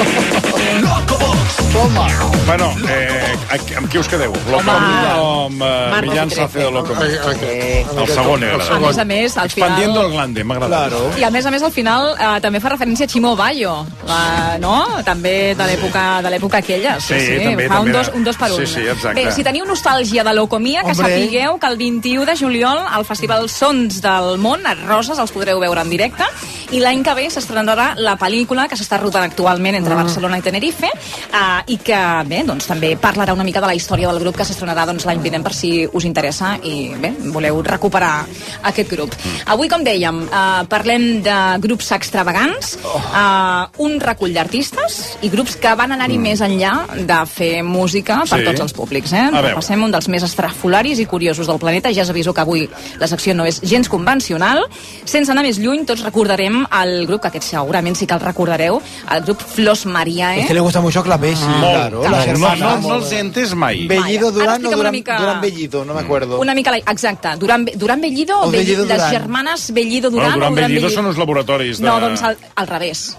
Toma. Bueno, amb qui us quedeu? Locomia o amb Millán Salcedo Locomia? El segon era. A més, al final... Expandiendo el glande, m'ha agradat. I a més, al final, també fa referència a Chimo Bayo, no? També de l'època aquella. Sí, també. Fa un dos per un. Sí, exacte. Bé, si teniu nostàlgia de Locomia, que sapigueu que el 21 de juliol al Festival Sons del Món, a Roses, els podreu veure en directe, i l'any que ve s'estrenarà la pel·lícula que s'està rodant actualment entre Barcelona i Tenerife, i que, bé, doncs també parlarà una mica de la història del grup, que s'estrenarà l'any vinent, per si us interessa i, bé, voleu recuperar aquest grup. Avui, com dèiem, parlem de grups extravagants, un recull d'artistes i grups que van anar-hi més enllà de fer música per tots els públics. Repassem un dels més estrafolaris i curiosos del planeta. Ja us aviso que avui la secció no és gens convencional. Sense anar més lluny, tots recordarem el grup, que aquest segurament sí que el recordareu, el grup Flos Mariae. Es que le gusta mucho Clapesi, claro. No els he entès mai. Bellido Durán o Durán Bellido, no me acuerdo. Una mica, exacte. Durán Bellido o les germanes Bellido Durán. Durán Bellido són els laboratoris de... No, doncs al revés.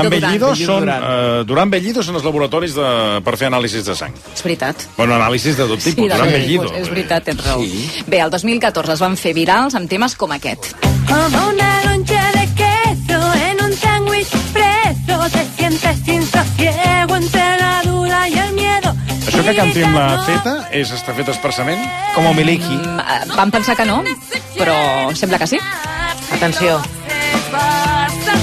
Durán Bellido són els laboratoris per fer anàlisis de sang. És veritat. Bueno, anàlisis de tot tipus. Durán Bellido. És veritat, tens raó. Bé, el 2014 es van fer virals amb temes com aquest. Como una loncha de queso en un sándwich preso, te sientes sin sosiego entre la duda y el miedo. Això que cantem la feta està fet expressament? Com Miliki. Vam pensar que no, però sembla que sí. Atenció. vas a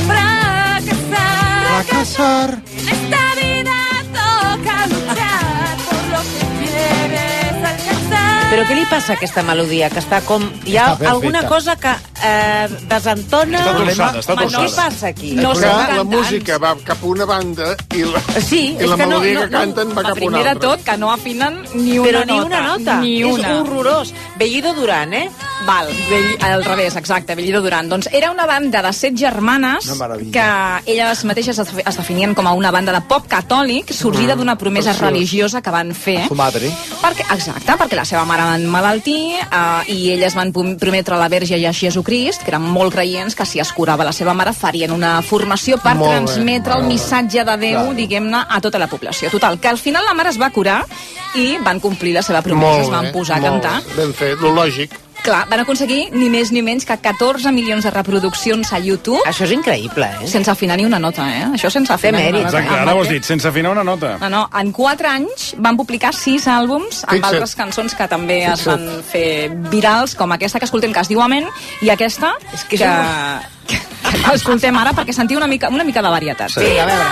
fracasar. En esta vida toca luchar por lo que quieres alcanzar. Però què li passa a aquesta melodia? Que està com... Hi ha alguna cosa que desentona... Està torçada, està torçada. Què passa aquí? No sé, la música va cap a una banda i la, sí, i la melodia que canten va cap a una altra. Primer de tot, que no afinen ni una Però nota. ni una nota. Ni una. És horrorós. Bellido Durán, Val, al revés, exacte, Bellido Durán. Doncs era una banda de 7 germanes que elles mateixes es definien com a una banda de pop catòlic sorgida d'una promesa religiosa que van fer. Su madre. Perquè la seva mare va emmalaltir i elles van prometre a la Verge i a Jesucrist, que eren molt creients, que si es curava la seva mare farien una formació per transmetre el missatge de Déu, diguem-ne, a tota la població. Total, que al final la mare es va curar i van complir la seva promesa, es van posar a cantar. Ben fet, lo lògic. Clar, van aconseguir ni més ni menys que 14 milions de reproduccions a YouTube. Això és increïble, Sense afinar ni una nota, Això sense afinar ni una nota. Exacte, ara ho has dit, sense afinar una nota. No, en 4 anys van publicar 6 àlbums amb altres cançons que també es van fer virals, com aquesta que escoltem, que es diu Amén, i aquesta que escoltem ara perquè sentiu una mica de varietat. Sí, a veure.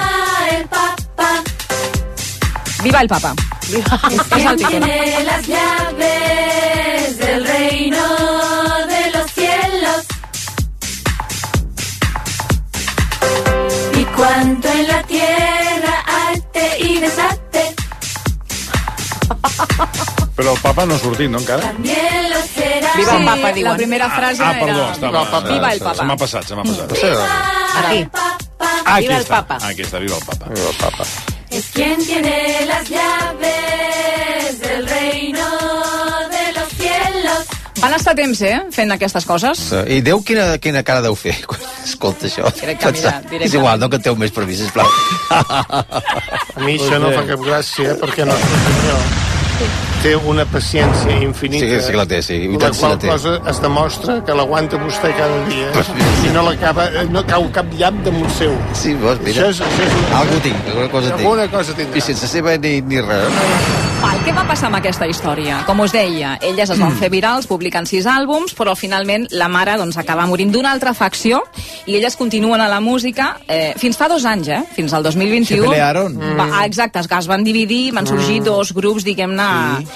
Viva el Papa. ¿Quién tiene las llaves del reino de los cielos? Y cuanto en la tierra arte y desate. Però el papa no ha sortit, no, encara? También lo será. Viva el Papa, diuen. La primera frase era... perdó, estava... Viva el Papa. Se m'ha passat. Aquí. Viva el Papa. Aquí està, viva el Papa. Es quien tiene las llaves del reino de los cielos. Van estar temps, fent aquestes coses. I Déu quina cara deu fer quan escolta això? És igual, no canteu més per mi, sisplau. A mi això no fa cap gràcia perquè no senyor té una paciència infinita. Sí que la té, sí. La qual cosa es demostra que l'aguanta vostè cada dia i no l'acaba, no cau cap llamp damunt seu. Sí, vols, mira. Algú tinc, alguna cosa tinc. I sense seva ni res. Val, què va passar amb aquesta història? Com us deia, elles es van fer virals, publicant 6 àlbums, però finalment la mare acaba morint d'una altra facció i elles continuen a la música fins fa 2 anys, fins al 2021. Se pelearon. Exacte, es van dividir, van sorgir 2 grups, diguem-ne,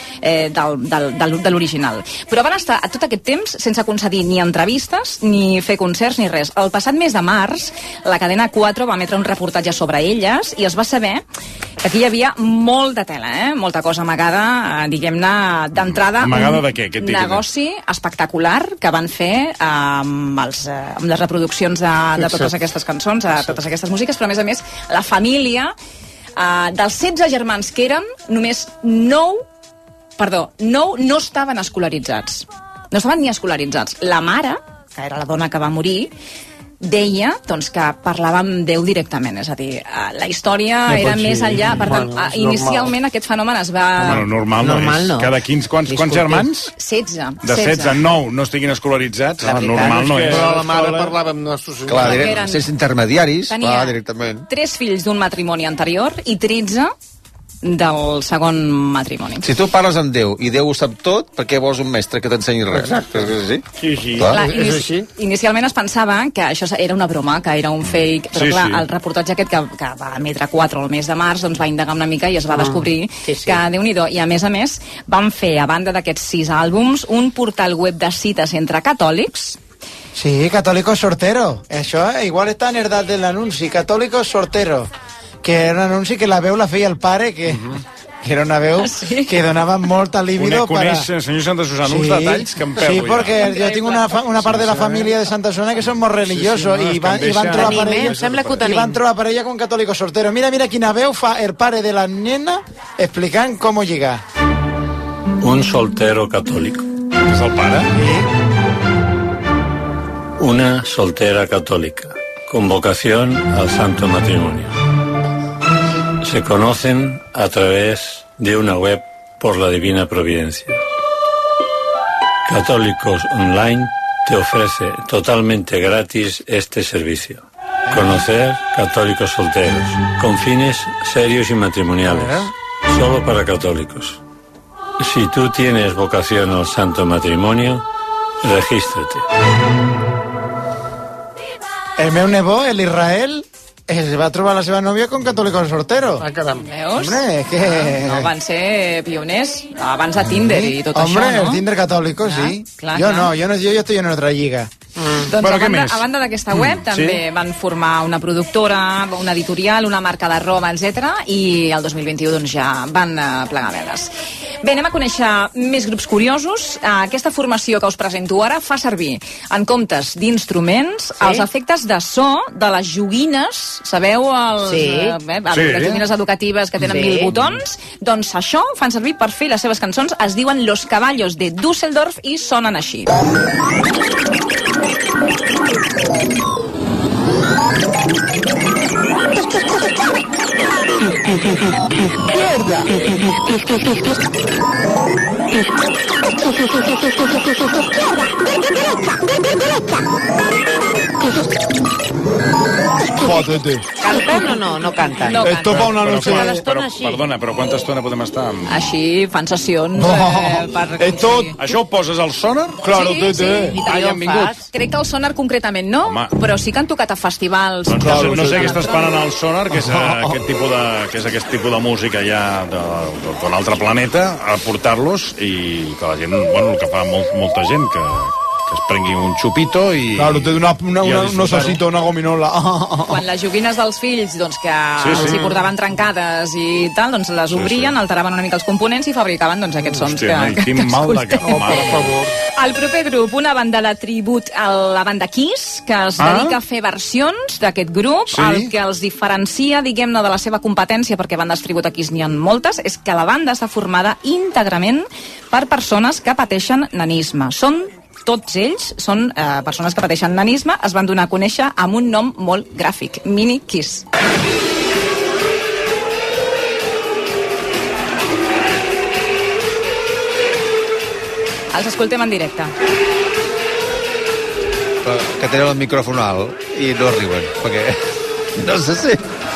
de l'original. Però van estar tot aquest temps sense concedir ni entrevistes, ni fer concerts, ni res. El passat mes de març, la cadena 4 va emetre un reportatge sobre elles i es va saber que aquí hi havia molt de tela, molta cosa amagada, diguem-ne, d'entrada. Amagada de què? Negoci espectacular que van fer amb les reproduccions de totes aquestes cançons, de totes aquestes músiques, però a més, la família dels 16 germans que eren, només 9 no estaven escolaritzats. No estaven ni escolaritzats. La mare, que era la dona que va morir, deia que parlava amb Déu directament, és a dir, la història era més enllà, per tant, inicialment aquest fenomen es va... Normal no. Cada 15, quants germans? 16. De 16 a 9 no estiguin escolaritzats, normal no és. Però la mare parlava amb nostres senyors. Clar, sense intermediaris, directament. 3 fills d'un matrimoni anterior i 13 del segon matrimoni. Si tu parles amb Déu i Déu ho sap tot, per què vols un mestre que t'ensenyi res? Exacte. Sí. Clar, inicialment es pensava que això era una broma, que era un fake, però clar, el reportatge aquest que va emetre 4 el mes de març, va indagar una mica i es va descobrir que, Déu-n'hi-do, i a més, van fer, a banda d'aquests 6 àlbums, un portal web de cites entre catòlics. Sí, católico sortero. Això igual està en edat de l'anunci, católico sortero. Que era un anunci que la veu la feia el pare, que era una veu que donava molta libido. Coneix, senyor Santa Susana, uns detalls que em perdo. Sí, perquè jo tinc una part de la família de Santa Susana que són molt religiosos i van trobar parella con católico sortero. Mira quina veu fa el pare de la nena explicant com llegar. Un soltero católico. És el pare? Una soltera católica, con vocación al santo matrimonio. Se conocen a través de una web por la divina providencia. Católicos Online te ofrece totalmente gratis este servicio. Conocer católicos solteros, con fines serios y matrimoniales, solo para católicos. Si tú tienes vocación al santo matrimonio, regístrate. El meu nebó, l'Israel, es va trobar la seva nòvia con católico soltero. Ah, caram. Veus? Hombre, que... No, van ser pioners abans de Tinder i tot Hombre, això, no? el Tinder católico, sí. Clar, Yo clar. no, yo estoy en otra lliga. Doncs Bueno, a què banda, més? a banda d'aquesta web també van formar una productora, una editorial, una marca de roba, etc. I el 2021 doncs, ja van plegar veles. Bé, anem a conèixer més grups curiosos. Aquesta formació que us presento ara fa servir, en comptes d'instruments, els efectes de so de les joguines. Sabeu? Les joguines educatives que tenen 1000 botons. Doncs això fan servir per fer les seves cançons. Es diuen Los Caballos de Düsseldorf i sonen així. Izquierda. Jódete. Canten o no? No canten. No Esto pa una noche... Perdona, però quanta estona podem estar amb... Així fan sessions per... Això ho poses al sonar? Claro, sí, sí. Ah, ja han vingut. Crec que el sonar concretament no, però sí que han tocat a festivals. Doncs no sé què està esperant el sonar, que és aquest tipus de música ja d'un altre planeta, a portar-los i que la gent, bueno, el que fa molta gent, que es prengui un xupito i... Claro, té un osacito, una gominola. Quan les joguines dels fills, doncs, que els hi portaven trencades i tal, doncs les obrien, alteraven una mica els components i fabricaven doncs, aquests sons que quin mal de cap, per favor. El proper grup, una banda de tribut a la banda Kiss, que es dedica a fer versions d'aquest grup. El que els diferencia, diguem-ne, de la seva competència, perquè bandes tribut a Kiss n'hi ha moltes, és que la banda està formada íntegrament per persones que pateixen nanisme. Tots ells són persones que pateixen nanisme, es van donar a conèixer amb un nom molt gràfic, Mini Kiss. Els escoltem en directe. Però que tenen el micròfon alt i no arriben, perquè no sé si...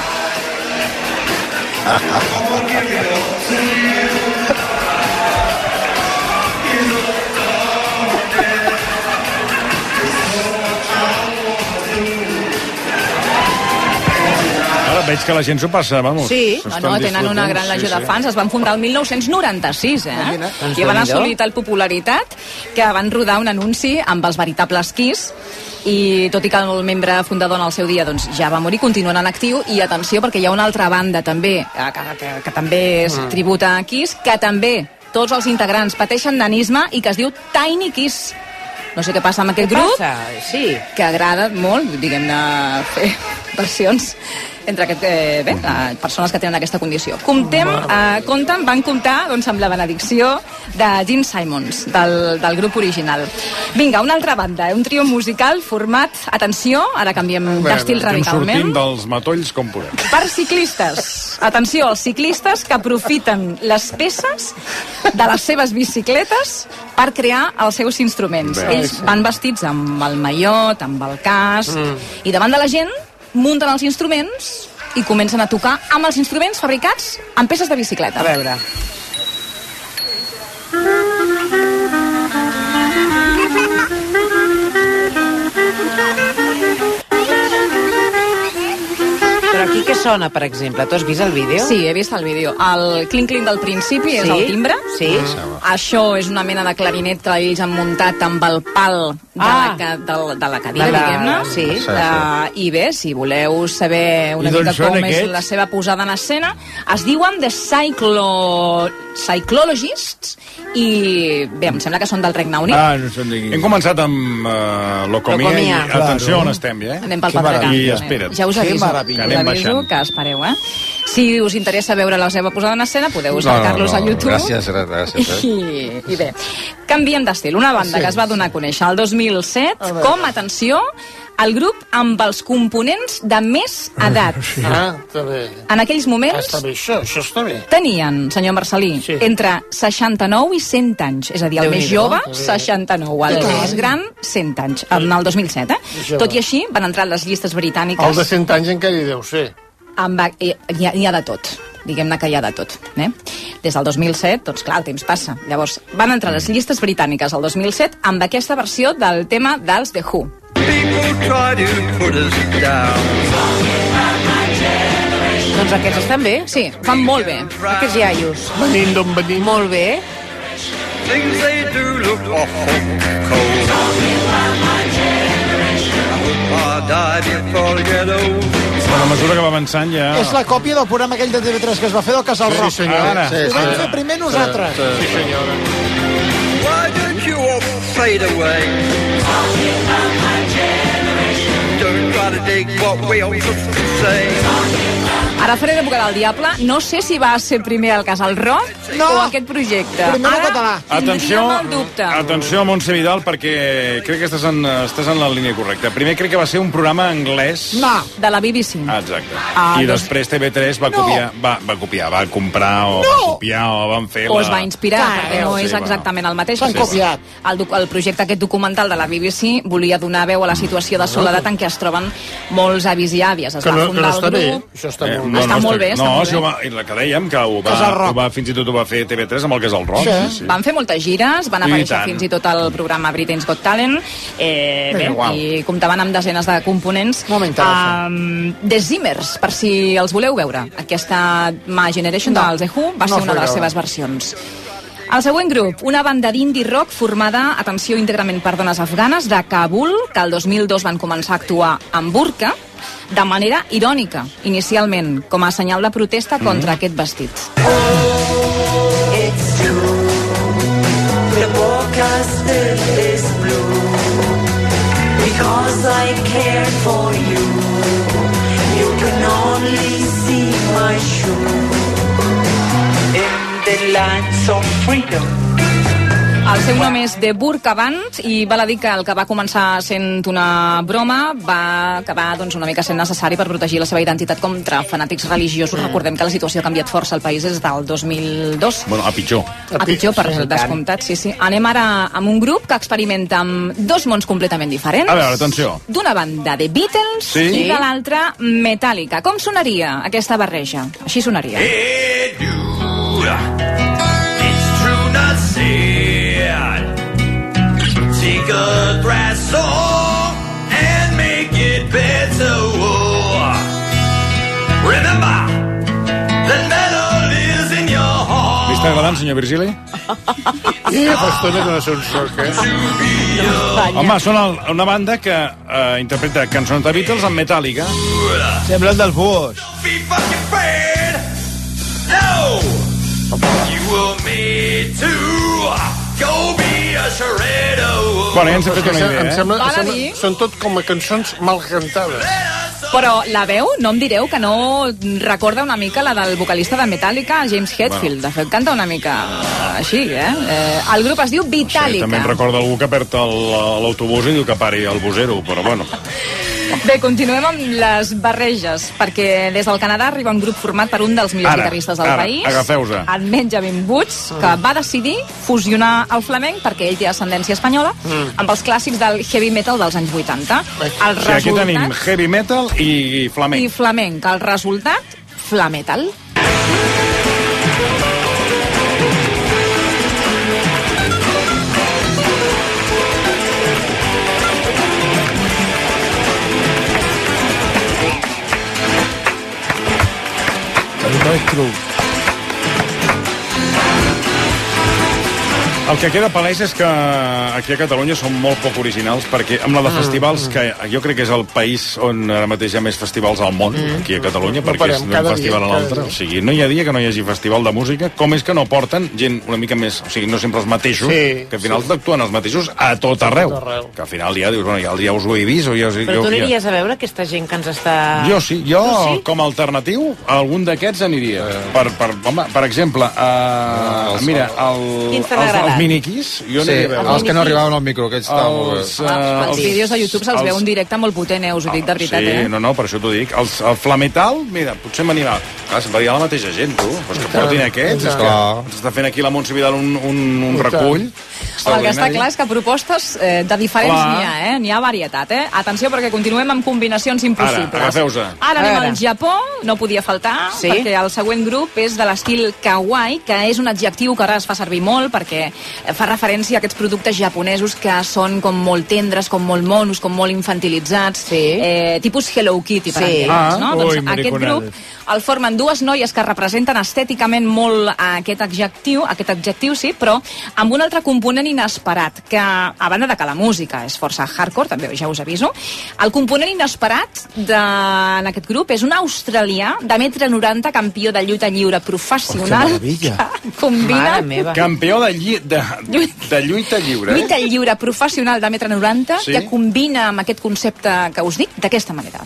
Ara veig que la gent s'ho passa, vamos. Sí, tenen una gran legió de fans. Es van fundar el 1996, i van assolir tal popularitat que van rodar un anunci amb els veritables Kiss, i tot i que el membre fundador en el seu dia doncs, ja va morir, continuen en actiu. I atenció, perquè hi ha una altra banda també que també és tributa a Kiss, que també tots els integrants pateixen nanisme i que es diu Tiny Kiss. No sé què passa amb aquest grup, que agrada molt, diguem-ne, fer versions entre persones que tenen aquesta condició. Van comptar doncs, amb la benedicció de Gene Simmons, del grup original. Vinga, una altra banda, un trio musical format, atenció, ara canviem d'estil radicalment. Sortim dels matolls com podem. Per ciclistes. Atenció, els ciclistes que aprofiten les peces de les seves bicicletes per crear els seus instruments. Ells van vestits amb el mallot, amb el casc, i davant de la gent munten els instruments i comencen a tocar amb els instruments fabricats amb peces de bicicleta. A veure. Però aquí què sona, per exemple? Tu has vist el vídeo? Sí, he vist el vídeo. El clink-clink del principi és el timbre. Sí. Això és una mena de clarinet que ells han muntat amb el pal de la cadira, diguem-ne. Sí. I bé, si voleu saber una mica com és la seva posada en escena, es diuen The Cyclologists, i bé, em sembla que són del Regne Unit. No són d'aquí. Hem començat amb Locomia i atenció on estem, ja. Anem pel Pedregà. I espera't. Ja us aviso que espereu, Si us interessa veure la seva posada en escena, podeu cercar-los a YouTube. Gràcies. I bé, canviem d'estil. Una banda que es va donar a conèixer el 2007 com, atenció, el grup amb els components de més edat. Està bé. En aquells moments... Està bé, això està bé. Tenien, senyor Marcelí, entre 69 i 100 anys. És a dir, el més jove, 69. El més gran, 100 anys. En el 2007, Tot i així, van entrar a les llistes britàniques. El de 100 anys encara hi deu ser. Hi ha de tot. Diguem-ne que hi ha de tot. Des del 2007, doncs clar, el temps passa. Llavors, van entrar a les llistes britàniques el 2007 amb aquesta versió del tema dels The Who. people try to put us down. Doncs aquests estan bé? Sí, fan molt bé. Aquests iaios. Venint d'on venim. Molt bé. Things they do look awful cold. I die before I get old. A mesura que va avançant ja... És la còpia del programa aquell de TV3 que es va fer del Casal Rock. Sí, senyora. Ho vam fer primer nosaltres. Sí, senyora. Why don't you all fade away? Don't try to dig what we all have to say. Ara faré d'època del Diable. No sé si va ser primer el Casal Rock o aquest projecte. Primer el català. Atenció a Montse Vidal, perquè crec que estàs en la línia correcta. Primer crec que va ser un programa anglès. No. De la BBC. Exacte. I després TV3 va copiar, va comprar o va copiar o van fer o es va inspirar, perquè no és exactament el mateix. S'han copiat. El projecte aquest documental de la BBC volia donar veu a la situació de soledat en què es troben molts avis i àvies. Es va fundar el grup. Això està molt bé. Està molt bé, està molt bé. No, la que dèiem, que fins i tot ho va fer TV3 amb el Casal Rock. Sí. Van fer moltes gires, van aparèixer fins i tot al programa Britain's Got Talent, i comptaven amb desenes de components. The Zimmers, per si els voleu veure. Aquesta My Generation dels The Who va ser una de les seves versions. El següent grup, una banda d'indie rock formada, atenció, íntegrament per dones afganes, de Kabul, que el 2002 van començar a actuar amb burca, de manera irònica, inicialment, com a senyal de protesta contra aquest vestit. It's true. The forecast is blue. Because I care for you. You can only see my shoe. In the lands of freedom. El seu nom és The Burqa Band i val a dir que el que va començar sent una broma va acabar una mica sent necessari per protegir la seva identitat contra fanàtics religiosos. Recordem que la situació ha canviat força al país des del 2002. Bueno, a pitjor. A pitjor, per descomptat, sí. Anem ara amb un grup que experimenta amb dos mons completament diferents. A veure, atenció. D'una banda The Beatles i de l'altra Metallica. Com sonaria aquesta barreja? Així sonaria. Hey, dude, it's true not said. Take a brass saw and make it better. Remember that metal is in your heart. Li està agradant, senyor Virgili? I fa estona que no sé un soc, Home, són una banda que interpreta cançons de Beatles amb Metallica. Semblen dels Búhos. Be fucking afraid. No. You were made to go be a shredder. Bueno, ja ens hem fet una idea, Em sembla, dir? són tot com a cançons mal cantades. Però la veu, no em direu que no recorda una mica la del vocalista de Metallica, James Hetfield. De fet, canta una mica així, El grup es diu Vitalica. Sí, també recorda algú que perd l'autobús i diu que pari el busero, però bueno. Bé, continuem amb les barreges, perquè des del Canadà arriba un grup format per un dels millors guitarristes del país, agafeu-se. en Benjamin Woods, que va decidir fusionar el flamenc, perquè ell té ascendència espanyola, amb els clàssics del heavy metal dels anys 80. Aquí tenim heavy metal i flamenc. I flamenc. El resultat, flametal. El que queda palès és que aquí a Catalunya som molt poc originals, perquè amb la de festivals, que jo crec que és el país on ara mateix hi ha més festivals al món, aquí a Catalunya, perquè és d'un festival a l'altre. O sigui, no hi ha dia que no hi hagi festival de música, com és que no porten gent una mica més, o sigui, no sempre els mateixos, que al final actuen els mateixos a tot arreu. Que al final ja dius, bueno, ja us ho he vist. Però tu aniries a veure aquesta gent que ens està... Jo sí, com a alternatiu, a algun d'aquests aniria. Per exemple, mira, els miniquis, jo aniria a veure. Els que no arribaven al micro, aquests estaven molt bé. Els vídeos de YouTube se'ls veu un directe molt potent, us ho dic de veritat. Sí, no, per això t'ho dic. El flametal, mira, potser m'anima. Clar, sempre hi ha la mateixa gent, tu. Pues que portin aquests. Ens està fent aquí la Montse Vidal un recull. El que està clar és que propostes de diferents n'hi ha, n'hi ha varietat, Atenció, perquè continuem amb combinacions impossibles. Ara, agafeu-se. Ara anem al Japó, no podia faltar, perquè el següent grup és de l'estil kawaii, que és un adjectiu que ara es fa servir molt, perquè fa referència a aquests productes japonesos que són com molt tendres, com molt monos, com molt infantilitzats, tipus Hello Kitty, per entendre'ns, no? Doncs aquest grup el formen dues noies que representen estèticament molt aquest adjectiu, sí, però amb un altre component inesperat, que a banda de que la música és força hardcore, també ja us aviso, el component inesperat en aquest grup és un australià de 1,90 m, campió de lluita lliure professional, que combina... Campió de lluita lliure, Lluita lliure professional de 1,90 m, que combina amb aquest concepte que us dic d'aquesta manera.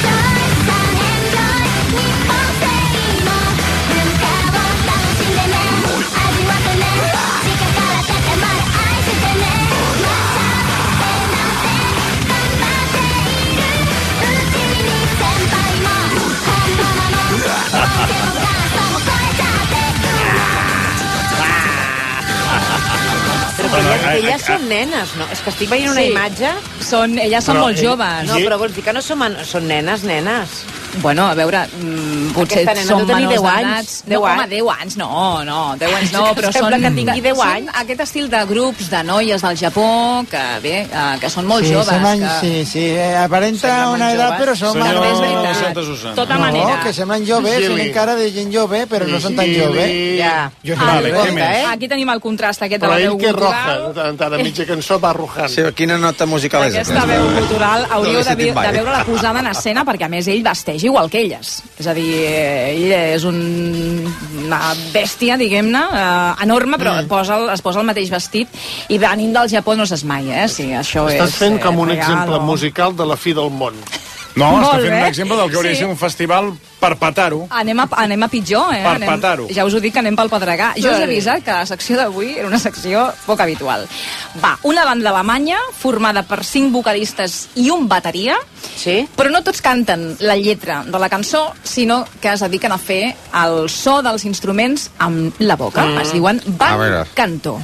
Elles són nenes, no? És que estic veient una imatge... Elles són molt joves. No, però vols dir que no són nenes? Bueno, a veure, potser són menors 10 anys. No, home, 10 anys, no, 10 anys no, però sembla que tingui 10 anys. Són aquest estil de grups de noies del Japó que són molt joves. Aparenta una edat, però són de tota manera. Que semblen joves, tenen cara de gent jove, però no són tan joves. Aquí tenim el contrast aquest de la veu gutural. Però ell que roja, de mitja cançó va rojant. Sí, quina nota musical és aquesta? Aquesta veu gutural hauríeu de veure-la posada en escena, perquè a més ell vesteix igual que elles. És a dir, ell és una bèstia, diguem-ne, enorme, però es posa el mateix vestit, i venint del Japó no s'és mai, Sí, això estàs fent com un exemple musical de la fi del món. No, està fent un exemple del que hauria de ser un festival per petar-ho. Anem a pitjor, Per petar-ho. Ja us ho dic que anem pel Pedregà. Jo us he avisat que la secció d'avui era una secció poc habitual. Va, una banda alemanya formada per 5 vocalistes i un bateria, però no tots canten la lletra de la cançó, sinó que es dediquen a fer el so dels instruments amb la boca. Es diuen Van Canto.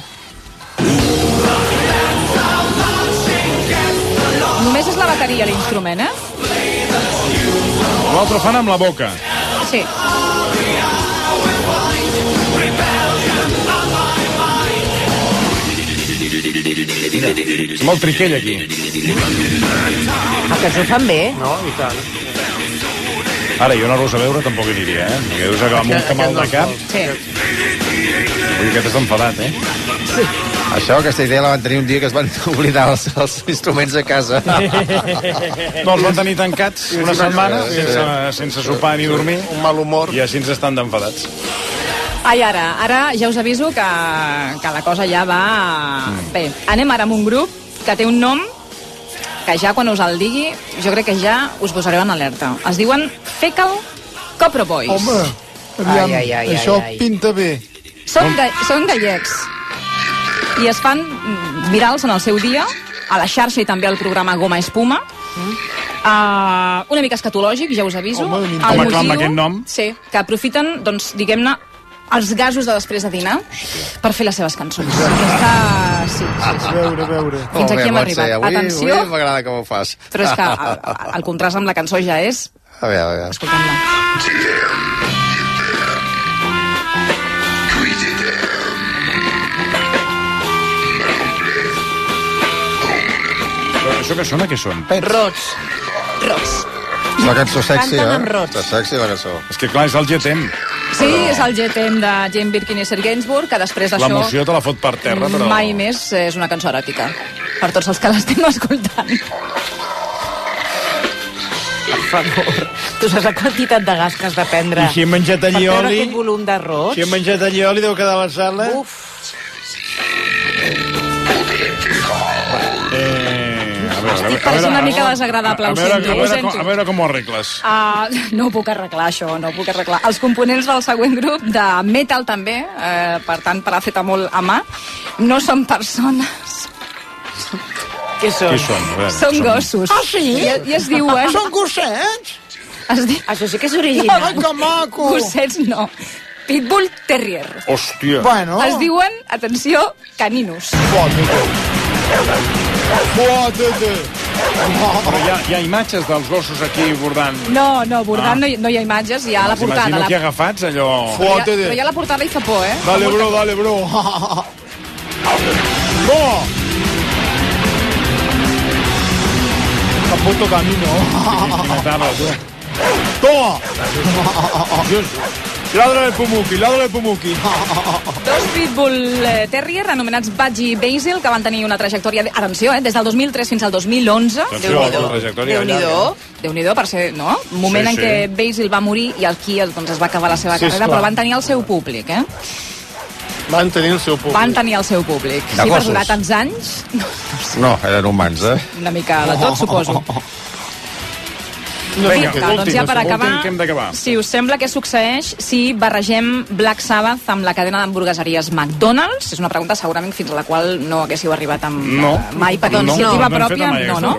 Només és la bateria l'instrument, L'altre fan amb la boca. Sí. Molt triquell, aquí. Que s'ho fan bé. No, i tant. Ara, jo anar-los a veure tampoc hi aniria, Perquè deus acabar amb un camal de cap. Sí. Vull dir que t'has enfadat, Sí. Això, aquesta idea la van tenir un dia que es van oblidar els instruments a casa. No, els van tenir tancats una setmana sense sopar ni dormir. Un mal humor. I així ens estan d'enfadats. Ai, ara ja us aviso que la cosa ja va... Bé, anem ara amb un grup que té un nom que ja quan us el digui jo crec que ja us posareu en alerta. Es diuen Fecal Copro Boys. Home, aviam, això pinta bé. Són gallecs i es fan virals en el seu dia a la xarxa i també al programa Goma Espuma. Una mica escatològic, ja us aviso. Home, clar, amb aquest nom. Sí, que aprofiten, doncs, diguem-ne, els gasos de després de dinar per fer les seves cançons. Sí. Veure. Fins aquí hem arribat. Atenció. Avui m'agrada com ho fas. Però és que el contrast amb la cançó ja és... A veure. Escoltem-la. Això que sona, què són? Rots. És la cançó sexy, Canten amb rots. Està sexy, la cançó. És que clar, és el GTM. Sí, és el GTM de Jane Birkin i Serge Gainsbourg, que després d'això... L'emoció te la fot per terra, però... Mai més és una cançó eròtica. Per tots els que l'estem escoltant. Per favor. Tu saps la quantitat de gas que has de prendre I si hem menjat per treure allioli... aquest volum d'arròs? Si hem menjat allioli deu quedar a la sala... Uf. Estic pareixent una mica desagradable, ho sento. A veure com ho arregles. No puc arreglar això, no puc arreglar. Els components del següent grup, de metal també, per tant, paracetamol a mà, no són persones. Què són? Qui són? Són gossos. Ah, sí? I es diuen... Són gossets? Això sí que és original. Ai, que maco! Gossets no. Pitbull Terrier. Hòstia. Bueno. Es diuen, atenció, caninos. Però hi ha imatges dels gossos aquí bordant. No, bordant no hi ha imatges, hi ha la portada. M'imagino aquí agafats, allò... Però hi ha la portada i fa por, eh? Dale, bro. ¡No! Puto camino. ¡Toma! Ladra de Pumuki. Dos Pitbull Terrier anomenats Budgie i Basil, que van tenir una trajectòria, atenció, des del 2003 fins al 2011. Déu-n'hi-do per ser, no? Un moment en què Basil va morir i el Kia doncs, es va acabar la seva carrera, però van tenir el seu públic, eh? Van tenir el seu públic. De Sí, per gossos. durar tants anys, No, eren humans, una mica de tot, suposo. Vinga, Doncs ja per acabar, que hem d'acabar. si us sembla què succeeix si barregem Black Sabbath amb la cadena d'hamburgueseries McDonald's? És una pregunta segurament fins a la qual no haguéssiu arribat mai per iniciativa pròpia, no.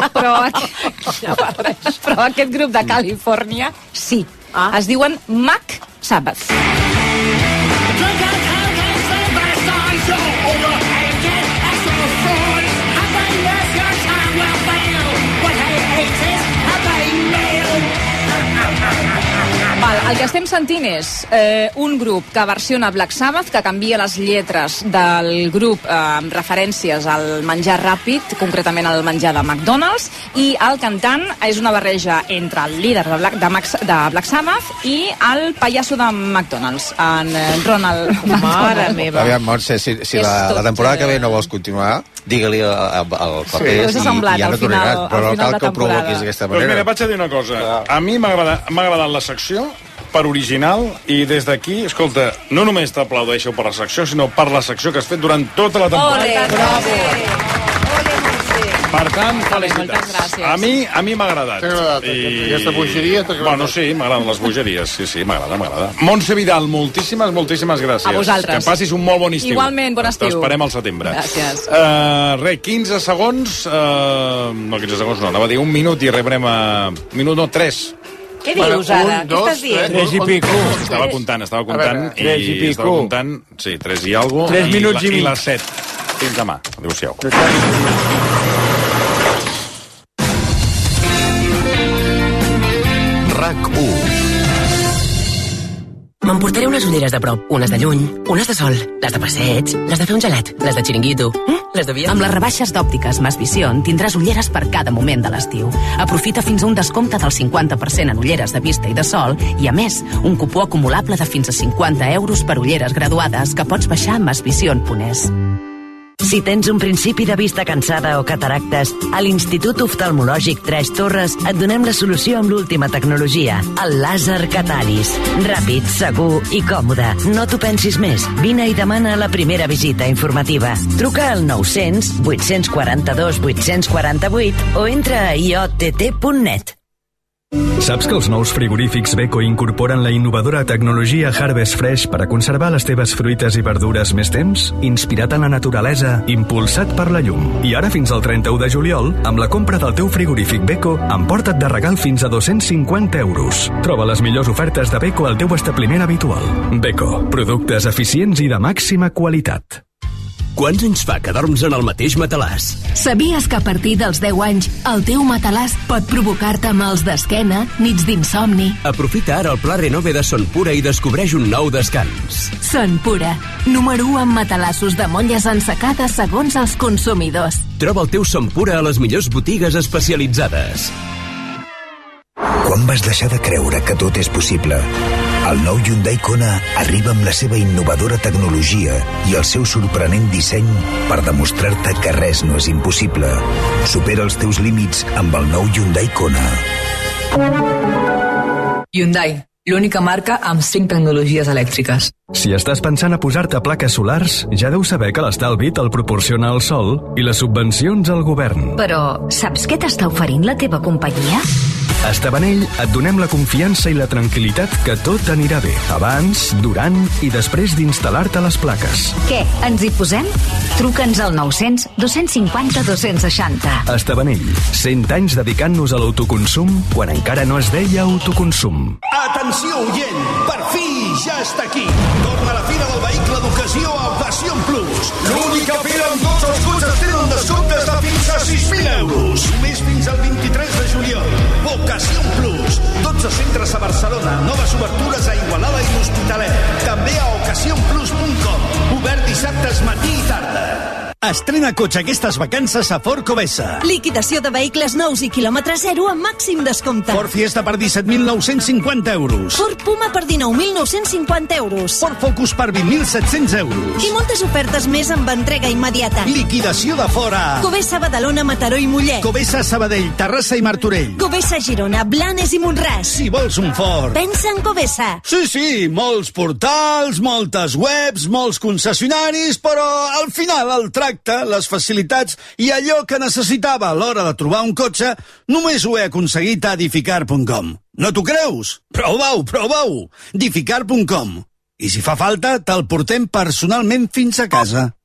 Però aquest grup de Califòrnia sí. Es diuen Mac Sabbath. El que estem sentint és un grup que versiona Black Sabbath, que canvia les lletres del grup amb referències al menjar ràpid, concretament al menjar de McDonald's, i el cantant és una barreja entre el líder de Black Sabbath i el pallasso de McDonald's, en Ronald McDonald. Mare meva. Aviam, Montse, si la temporada que ve no vols continuar, digue-li al paper i ja no tornaràs, però no cal que ho provoquis d'aquesta manera. Doncs mira, vaig a dir una cosa. A mi m'ha agradat la secció per original, i des d'aquí, escolta, no només t'aplaudeixo per la secció, sinó per la secció que has fet durant tota la temporada. Bravo! Per tant, felicitats. Moltes gràcies. A mi m'ha agradat. Aquesta bogeria t'ha agradat? Bueno, sí, m'agraden les bogeries. Sí, m'agrada. Montse Vidal, moltíssimes gràcies. A vosaltres. Que passis un molt bon estiu. Igualment, bon estiu. T'esperem al setembre. Gràcies. 15 segons... no, 15 segons no, anava a dir un minut i rebrem a... Minut no, 3. Què dius ara? Què estàs dient? 3 i pico. Estava comptant. 3 i pico. Estava comptant, sí, 3 i algo. 3 minuts i mig. I les 7. Fins demà. Adéu-siau. RAC1. M'emportaré unes ulleres de prop, unes de lluny, unes de sol, les de passeig, les de fer un gelat, les de xiringuito, les de viatge. Amb les rebaixes d'òptiques Mas Vision tindràs ulleres per cada moment de l'estiu. Aprofita fins a un descompte del 50% en ulleres de vista i de sol i, a més, un cupó acumulable de fins a 50 euros per ulleres graduades que pots baixar a masvision.es. Si tens un principi de vista cansada o cataractes, a l'Institut Oftalmològic Tres Torres et donem la solució amb l'última tecnologia, el làser Catalis. Ràpid, segur i còmode. No t'ho pensis més. Vine i demana la primera visita informativa. Truca al 900 842 848 o entra a iott.net. Saps que els nous frigorífics Beko incorporen la innovadora tecnologia Harvest Fresh per a conservar les teves fruites i verdures més temps? Inspirat en la naturalesa, impulsat per la llum. I ara fins al 31 de juliol, amb la compra del teu frigorífic Beko, emporta't de regal fins a 250 euros. Troba les millors ofertes de Beko al teu establiment habitual. Beko, productes eficients i de màxima qualitat. Quants anys fa que dorms en el mateix matalàs? Sabies que a partir dels 10 anys el teu matalàs pot provocar-te mals d'esquena, nits d'insomni? Aprofita ara el pla Renove de Son Pura i descobreix un nou descans. Son Pura, número 1 en matalassos de molles ensecades segons els consumidors. Troba el teu Son Pura a les millors botigues especialitzades. Quan vas deixar de creure que tot és possible? El nou Hyundai Kona arriba amb la seva innovadora tecnologia i el seu sorprenent disseny per demostrar-te que res no és impossible. Supera els teus límits amb el nou Hyundai Kona. Hyundai, l'única marca amb 5 tecnologies elèctriques. Si estàs pensant a posar-te plaques solars, ja deus saber que l'estalvi te'l proporciona el sol i les subvencions al govern. Però saps què t'està oferint la teva companyia? A Estabanell et donem la confiança i la tranquil·litat que tot anirà bé, abans, durant i després d'instal·lar-te les plaques. Què, ens hi posem? Truca'ns al 900 250 260. A Estabanell, 100 anys dedicant-nos a l'autoconsum quan encara no es deia autoconsum. Atenció, oient! Per fi ja està aquí! Torna la Fira del Vehicle d'Ocasió a Occasion Plus. L'única fira on tots els cotxes tenen descomptes de fins a 6.000 euros. Només fins al 23 de juliol. Occasion Plus. 12 centres a Barcelona. Noves obertures a Igualada i l'Hospitalet. També a occasionplus.com. Obert dissabtes matí i tarda. Estrena cotxe aquestes vacances a Ford Covesa. Liquidació de vehicles nous i quilòmetre zero amb màxim descompte. Ford Fiesta per 17.950 euros. Ford Puma per 19.950 euros. Ford Focus per 20.700 euros. I moltes ofertes més amb entrega immediata. Liquidació de fora. Covesa, Badalona, Mataró i Mollet. Covesa, Sabadell, Terrassa i Martorell. Covesa, Girona, Blanes i Montràs. Si vols un Ford. Pensa en Covesa. Sí, molts portals, moltes webs, molts concessionaris, però al final el tracte, les facilitats i allò que necessitava a l'hora de trobar un cotxe, només ho he aconseguit a Edificar.com. No t'ho creus? Prova-ho! Edificar.com. I si fa falta, te'l portem personalment fins a casa.